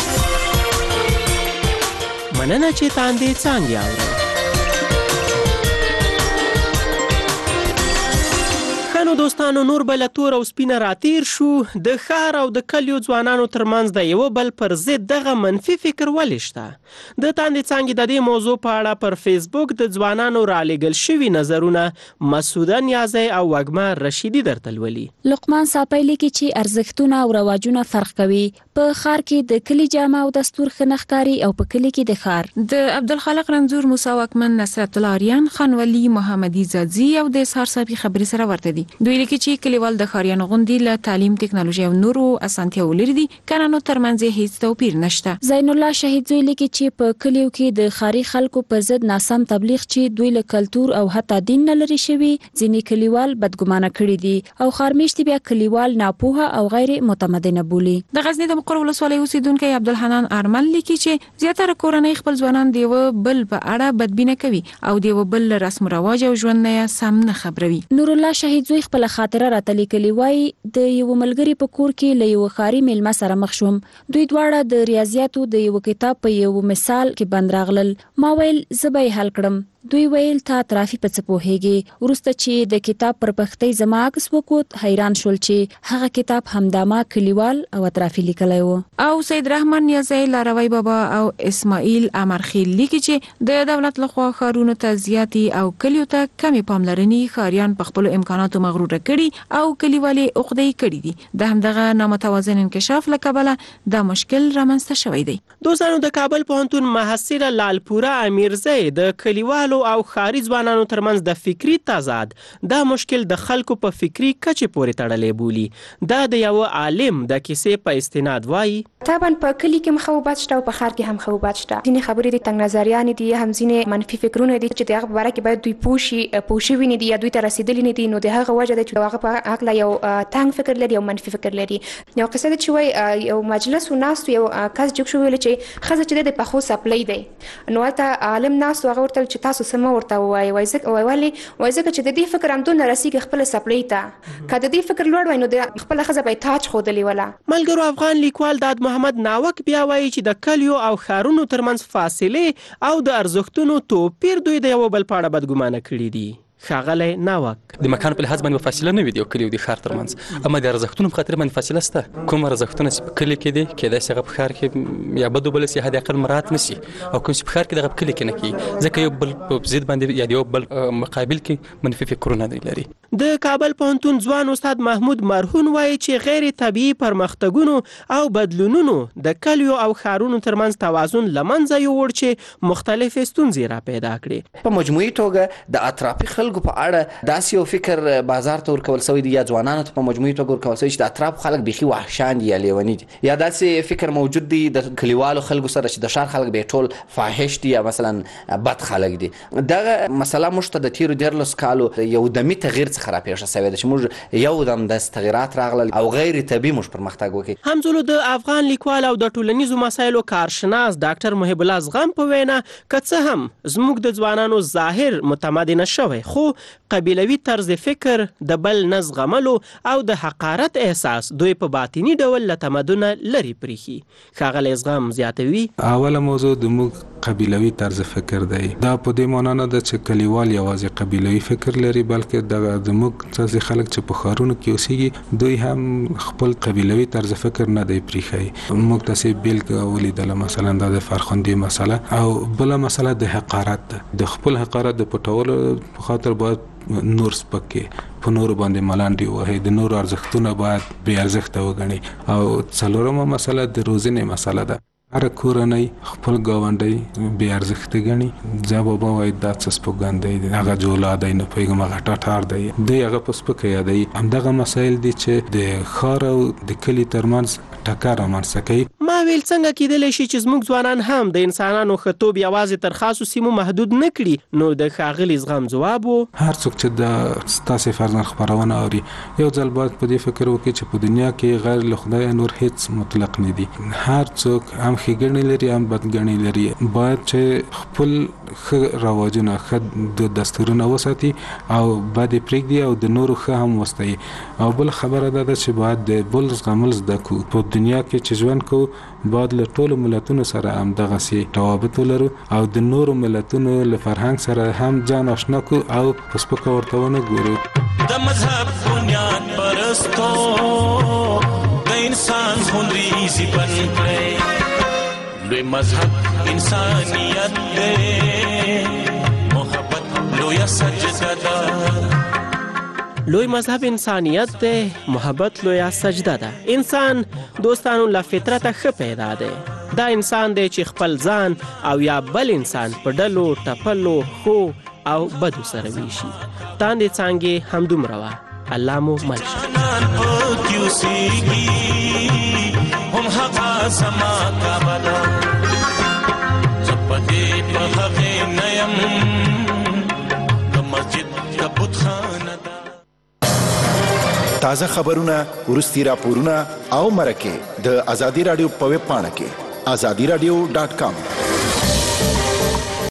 مننه چې تاندې څانګې اورئ. نو دوستانو نور بل تور او سپینه راتیر شو. د ښار او د کلیو ځوانانو ترمنځ د یو بل پر ضد دغه منفي فکر ولې شته؟ د تاندې څانګې د دې موضوع په اړه پر فیسبوک د ځوانانو رالیږل شوي نظرونه مسعوده نیازی او وږمه رشیدي درته لولي.
لقمان صاحب لیکي چې ارزښتونه او رواجونه فرق کوي. په ښار کې د کلي جامه او دستور ښه نه ښکاري او په کلي کې د ښار.
د عبدالخالق رنځور، موسی واکمن، نصرت الله آریان، خان ولی، محمدي زادزي او د اسحار صاحب خبرې سره ورته دي. دوی لیکي چې کلیوال د ښاریانو غوندې له تعلیم، ټکنالوژي او نورو اسانتیاوو لري دي، کنه ترمنځ هیڅ توپیر نشته.
زین الله شهید زوی لیکي چې په کلیو کې د ښاري خلکو په ضد ناسم تبلیغ چې دوی له کلتور او حتی دین نه لري شوي، ځینې کلیوال بدګمانه کړي دي او ښارمیشتي بیا کلیوال ناپوهه او غیر متمدنه بولي.
د غزنی د مقر ولسوالۍ اوسیدونکی عبدالحنان آرمل لیکي چې زیاتره کورنۍ خپل ځوانان د یو بل په اړه بدبینه کوي او د یو بل رسم و رواج او ژوند نه سم نه خبروي.
نور الله شهید زوی خپل خاطره راته لیکلي، وایي د یو ملګري په کور کې له یو ښاري میلمه سره مخ شوم. دوی دواړه د ریاضیاتو د یو کتاب په یو مثال کې بند راغلل. ما ویل زه به یې حل کړم. دوی ویل تا اطرافي په څه پوهېږي. وروسته چې د کتاب پر پښتۍ زما عکس وکوت حیران شول چې هغه کتاب همداما کلیوال او اطرافي لیکلی و.
او سید رحمان نیازی، لاروی بابا او اسماعیل امرخیل لیکي چې د دولت لخوا ښارونو ته زیاتې او کلیو ته کمې پاملرنې ښاریان په خپلو امکاناتو مغروره کړي او کلیوالې عقدې کړي دي. د همدغه نامتوازن انکشاف له کبله دا مشکل رامنځته شوی دی.
دوستانو د کابل پوهنتون محصله لالپوره امیرزی د کلیوالو او ښاري ځوانانو ترمنځ د فکری تضاد دا مشکل د خلکو په فکری کچې پورې تړلی بولي. دا د یو عالم د کیسې په استناد وایي
طبعا په کلی کې مخوبات شته او په ښار کې هم مخوبات شته. ځینې خبرې د تنګ نظریان دي، هم ځینې منفي فکرونه دي چې د هغه په باره کې باید دوی پوه شي، پوه شوي نه دي یا دوی ته رسېدلي نه دي. نو د هغه وجه ده چې هغه په هکله یو تنګ فکر لري او منفي فکر لري. یو قصه ده چې وایي یو مجلس و ناست یو کس جوګ شو ویل چې ښځه چې د پخو سپلی دی. نو هلته عالم ناست و هغه ورته چې تاسو څه مه ورته ووایئ، وایي ځکه وایي ځکه چې د دې فکر همدونه رسېږي خپله سپلۍ ته. که د دې فکر لوړ وای نو د خپله ښځه به یې تاج ښودلې وله.
ملګرو افغان لیکوال داد محمد ناوک بیا وایي چې د کلیو او ښارونو ترمنځ فاصلې او د ارزښتونو توپیر دوی د یو بل په اړه بدګمانه کړي دي. ښاغلی ناوک
د مکان په لحاظ باندې فاصله نه وي د یو کلي او د ښار ترمنځ، اما د ارزښتونو په خاطر باندې فاصله شته. کوم ارزښتونه چې په کلي کې دي کېدای شي هغه په ښار کې یا بد وبلل شي، حد اقل مراعات نه شي، او کوم چې په ښار کې دغه په کلي کې نه کېږي ځکه یو بل په ضد باندې یا د یو بل مقابل کې منفي فکرونه لري.
د کابل پوهنتون ځوان استاد محمود مرهون وایي چې غیر طبیعي پرمختګونو او بدلونونو د کلیو او ښارونو ترمنځ توازن له منځه یووړ چې مختلفې ستونزې را پیدا کړې.
په مجموعي توګه د اطرافي خلکو په اړه داسې یو فکر بازار ته ورکول شوی دی یا ځوانانو ته په مجموعي توګه ورکول شوی چې د اطرافو خلک بیخي وحشان دي یا لیوني دي، یا داسې فکر موجود دی د کلیوالو خلکو سره چې د ښار خلک به ټول فاحش دي یا مثلا بد خلک دي. دغه مسله موږ ته د تیرو دیارلسو کالو یو دمي تغییر څخه راپېښه شوې ده چې موږ یو دم داسې تغییرات راغلل او غیر طبیعي موږ پرمختګ وکړي.
همزولو د افغان لیکوال او د ټولنیزو مسایلو کارشناس ډاکټر محب الله زغم په وینا که څه هم زموږ د ځوانانو ظاهر متمدنه شوی خو قبیلوي طرز فکر د بل نه زغملو او د حقارت احساس دوی په باطني ډول له تمدنه لرې پریښي. ښاغلی زغم زیاتوي
اوله موضوع د موږ قبیلوي طرز فکر دی. دا په دې معنا نه ده چې کلیوال یوازې قبیلوي فکر لري، بلکې د زموږ څه خلک چې په ښارونو کې اوسېږي دوی هم خپل قبیلوي طرز فکر نه دی پریښی. موږ تاسې بېلګه ولیدله مثلا دا د فرخندې مسله او بله مسله د حقارت ده. د خپل حقارت د پټولو په خاطر باید نور سپکې په نور باندې ملانډي وهي د نور ارزښتونه باید بې ارزښته وګڼي. او څلورمه مسله د روزنې مسله ده. هر کورنۍ خپل ګاونډی بې ارزښته ګڼي. ځا بابا وایي دا څه سپوږندی دی، هغه جولا دی، نه پوهېږم هغه ټاټار دی، دوی هغه په سپکه یادوي. همدغه مسایل دي چې د ښار او د کلي ترمنځ ټکر رامنځته کوي.
ما ویل څنګه کېدلی شي چې زموږ ځوانان هم د انسانانو ښه توب یوازې تر خاصو سیمو محدود نه کړي؟ نو د ښاغلي زغم ځواب و
هر څوک چې د ستاسې فرزند خپرونه اوري یو ځل باید په دې فکر وکړي چې په دنیا کې غیر له خدایه نور هیڅ مطلق نه دي. هر څوک هم ښېګڼې لري هم بدګڼې لري. باید چې خپل ښه رواجونه ښه د دستورونه وساتي او بد یې پرېږدي او د نورو ښه هم وستایي. او بل خبره دا ده چې باید د بل زغمل زده کړو. په دنیا کې چې ژوند کوو باید له ټولو ملتونو سره هم دغسې روابط ولرو او د نورو ملتونو له فرهنګ سره هم ځان آشنا کړو او په سپکه ورته ونه ګورو.
د مذهب بنیاد پرستو د انسان خونریزي بن کړئ. لوی مذهب انسانیت دی، محبت لویه سجده ده.
لوی مذهب انسانیت دی، محبت لویه سجده ده. انسان دوستانو له فطرته ښه پیدا دی. دا انسان دی چې خپل ځان او یا بل انسان په ډلو ټپلو ښو او بدو سره ویشي. تاندې څانګې همدومره وه. الله مو مل شه. هم هغه زما کعبه ده، زه په دې په هغې نه یم، د مسجد د بتخانه ده.
تازه خبرونه، وروستي راپورونه او مرکې د ازادي راډیو په ویب پاڼه کې ازادي راډیو ډاټ کام